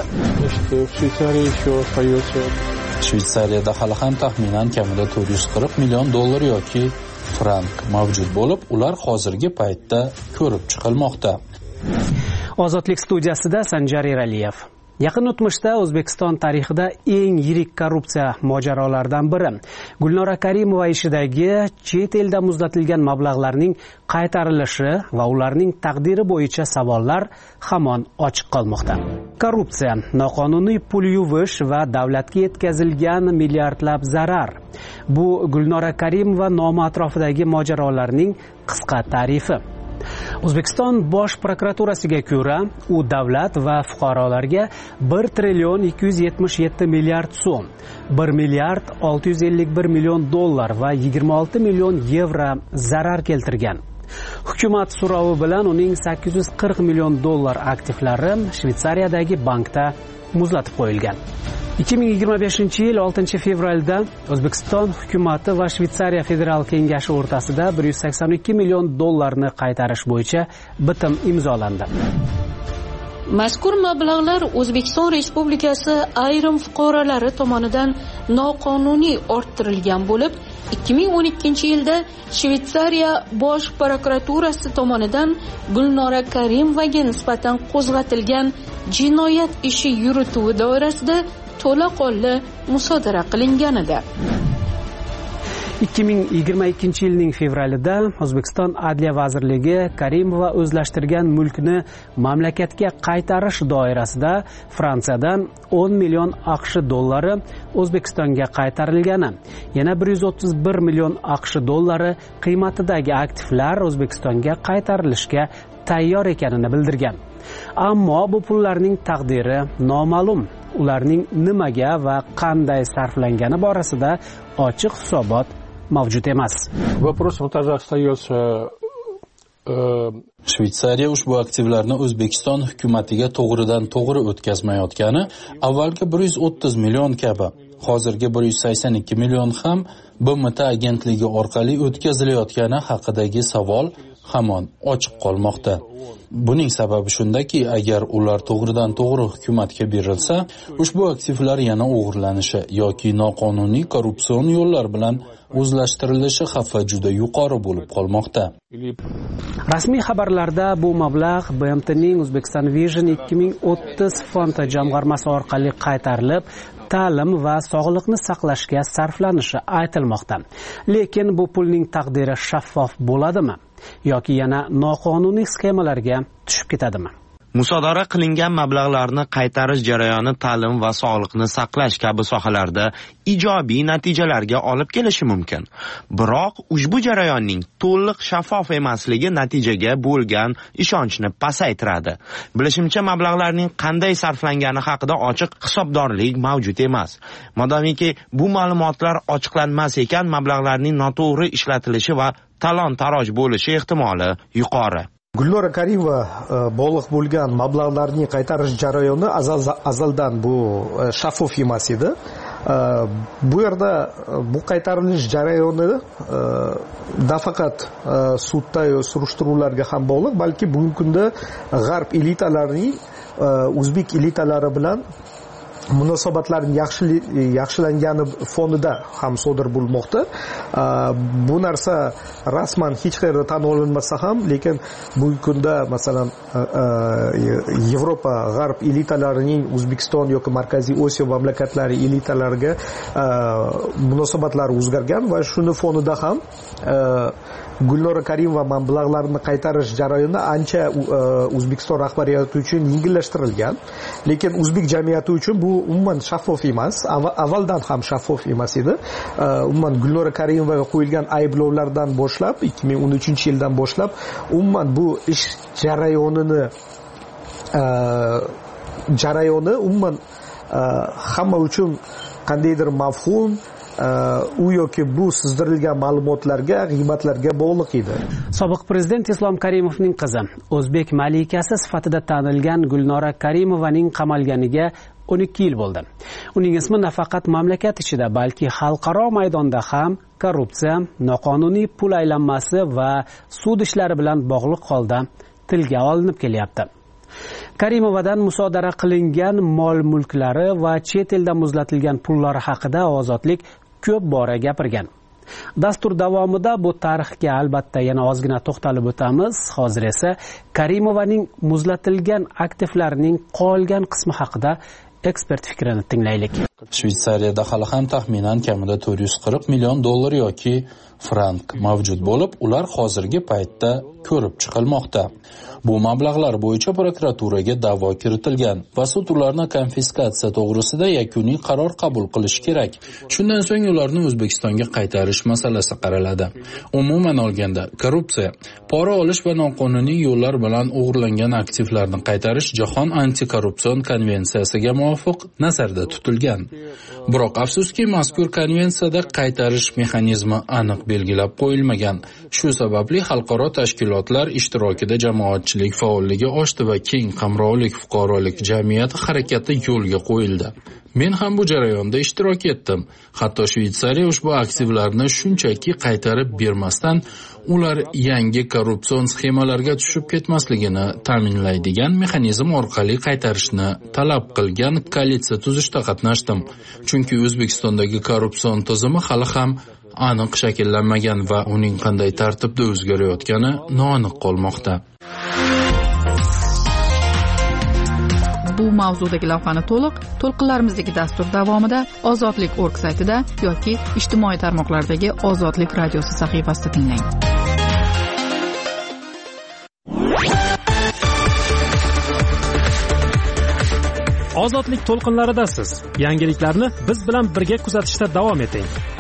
Shvetsariyada hali ham taxminan kamida to'rt yuz qirq million dollar yoki frank mavjud bo'lib, ular hozirgi paytda ko'rib chiqilmoqda. Ozodlik studiyasida Sanjar Eraliyev. Yaqin o'tmishda O'zbekiston tarixida eng yirik korrupsiya mojarolaridan biri Gulnora Karimova ishidagi chet elda muzlatilgan mablag'larning qaytarilishi va ularning taqdiri bo'yicha savollar hamon ochiq qolmoqda. Korrupsiya, noqonuniy pul yuvish va davlatga yetkazilgan milliardlab zarar. Bu Gulnora Karimova nomi atrofidagi mojarolarning qisqa tarifi. O'zbekiston bosh prokuraturasiga ko'ra, u davlat va fuqarolarga bir trillion ikki yuz yetmish yetti milliard so'm, bir milliard olti yuz ellik bir million dollar va yigirma olti million yevro zarar keltirgan. Hukumat so'rovi bilan uning sakkiz yuz qirq million dollar aktivlari Shvetsariyadagi bankda muzlatib qo'yilgan. ikki ming yigirma beshinchi yil oltinchi fevralda O'zbekiston hukumati va Shvetsariya federal kengashi o'rtasida bir yuz sakson ikki million dollarni qaytarish bo'yicha bitim imzolandi. Mazkur mablag'lar O'zbekiston Respublikasi ayrim fuqarolari tomonidan noqonuniy orttirilgan bo'lib, ikki ming o'n ikkinchi yilda Shveysariya bosh prokuraturasi tomonidan Gulnora Karimovaga nisbatan qo'zg'atilgan jinoyat ishi yurituvi doirasida to'laqonli musodara qilingan edi. ikki ming yigirma ikkinchi yilning fevralida O'zbekiston Adliya vazirligi Karimova o'zlashtirgan mulkni mamlakatga qaytarish doirasida Fransiyadan o'n million AQSh dollari O'zbekistonga qaytarilgani, yana bir yuz o'ttiz bir million AQSh dollari qiymatidagi aktivlar O'zbekistonga qaytarilishga tayyor ekanini bildirgan. Ammo bu pullarning taqdiri noma'lum. Ularning nimaga va qanday sarflangani borasida ochiq hisobot mavjud emas. Shveysariya ushbu aktivlarni O'zbekiston hukumatiga to'g'ridan to'g'ri o'tkazmayotgani avvalgi bir yuz o'ttiz million kabi hozirgi bir yuz sakson ikki million ham B M T agentligi orqali o'tkazilayotgani haqidagi savol hamon ochiq qolmoqda. Buning sababi shundaki, agar ular to'g'ridan to'g'ri hukumatga berilsa, ushbu aktivlar yana o'g'irlanishi yoki noqonuniy korrupsion yo'llar bilan o'zlashtirilishi xavfi juda yuqori bo'lib qolmoqda. Rasmiy xabarlarda bu mablag' B M T'ning Uzbekistan Vision ikki ming o'ttiz fondi jamg'armasi orqali qaytarilib, ta'lim va sog'liqni saqlashga sarflanishi aytilmoqda. Lekin bu pulning taqdiri shaffof bo'ladimi yoki yana noqonuniy sxemalarga tushib ketadimi? Musodara qilingan mablag'larni qaytarish jarayoni ta'lim va sog'liqni saqlash kabi sohalarda ijobiy natijalarga olib kelishi mumkin. Biroq ushbu jarayonning to'liq shaffof emasligi natijaga bo'lgan ishonchni pasaytiradi. Bilishimcha, mablag'larning qanday sarflangani haqida ochiq hisobdorlik mavjud emas. Modomiki bu ma'lumotlar ochiqlanmas ekan, mablag'larning noto'g'ri ishlatilishi va talon-taroj bo'lishi ehtimoli yuqori. Gulnora Karimova bog'liq bo'lgan mablag'larning qaytarish jarayoni azal, azaldan bu shaffof emas edi. Bu yerda bu qaytarilish jarayoni nafaqat sudda surishtiruvlarga ham bog'liq, balki bugungi kunda g'arb elitalarining o'zbek elitalari bilan munosabatlarning yaxshilangani fonida ham sodir bo'lmoqda. Bu narsa rasman hech qayerda tan olinmasa ham, lekin bugungi kunda masalan Yevropa g'arb elitalarining O'zbekiston yoki Markaziy Osiyo mamlakatlari elitalariga munosabatlari o'zgargan va shuni fonida ham Gulnora Karimova mablag'larini qaytarish jarayoni ancha O'zbekiston rahbariyati uchun yengillashtirilgan. Lekin o'zbek jamiyati uchun bu umuman shaffof emas, avvaldan ham shaffof emas edi. Umuman Gulnora Karimovaga qo'yilgan ayblovlardan boshlab, ikki ming o'n uchinchi yildan boshlab umuman bu ish jarayonini jarayoni umuman hamma uchun qandaydir mavhum u yoki bu sizdirilgan ma'lumotlarga, g'iybatlarga bog'liq edi. Sobiq prezident Islom Karimovning qizi, o'zbek malikasi sifatida tanilgan Gulnora Karimovaning qamalganiga o'n ikki yil bo'ldi. Uning ismi nafaqat mamlakat ichida, balki xalqaro maydonda ham korrupsiya, noqonuniy pul aylanmasi va sud ishlari bilan bog'liq holda tilga olinib kelyapti. Karimovadan musodara qilingan mol-mulklari va chet elda muzlatilgan pullari haqida Ozodlik ko'p bora gapirgan. Dastur davomida bu tarixga albatta yana ozgina to'xtalib o'tamiz. Hozir esa Karimovaning muzlatilgan aktivlarining qolgan qismi haqida ekspert fikrini tinglaylik. Shveysariyada hali ham taxminan kamida to'rt yuz qirq million dollar yoki frank mavjud bo'lib, ular hozirgi paytda ko'rib chiqilmoqda. Bu mablag'lar bo'yicha prokuraturaga da'vo kiritilgan va sud ularni konfiskatsiya to'g'risida yakuniy qaror qabul qilish kerak. Shundan so'ng ularni O'zbekistonga qaytarish masalasi qaraladi. Umuman olganda, korrupsiya, pora olish va noqonuniy yo'llar bilan o'g'irlangan aktivlarni qaytarish Jahon antikorrupsion konvensiyasiga muvofiq nazarda tutilgan. Biroq afsuski, mazkur konvensiyada qaytarish mexanizmi aniq belgilab qo'yilmagan. Shu sababli xalqaro tashkilotlar ishtirokida jamoatchilik faolligi oshdi va keng qamrovlik fuqarolik jamiyati harakati yo'lga qo'yildi. Men ham bu jarayonda ishtirok etdim. Hatto Shveysariya ushbu aktivlarni shunchaki qaytarib bermasdan ular yangi korrupsion sxemalarga tushib ketmasligini ta'minlaydigan mexanizm orqali qaytarishni talab qilgan koalitsiya tuzishda qatnashdim. Chunki O'zbekistondagi korrupsion tizimi hali ham aniq shakllanmagan va uning qanday tartibda o'zgarayotgani noaniq qolmoqda. Bu mavzudagi lavhani to'liq to'lqinlarimizdagi dastur davomida ozodlik nokta org saytida yoki ijtimoiy tarmoqlardagi Ozodlik radiosi sahifasida tinglang. Ozodlik to'lqinlarida siz yangiliklarni biz bilan birga kuzatishda davom eting.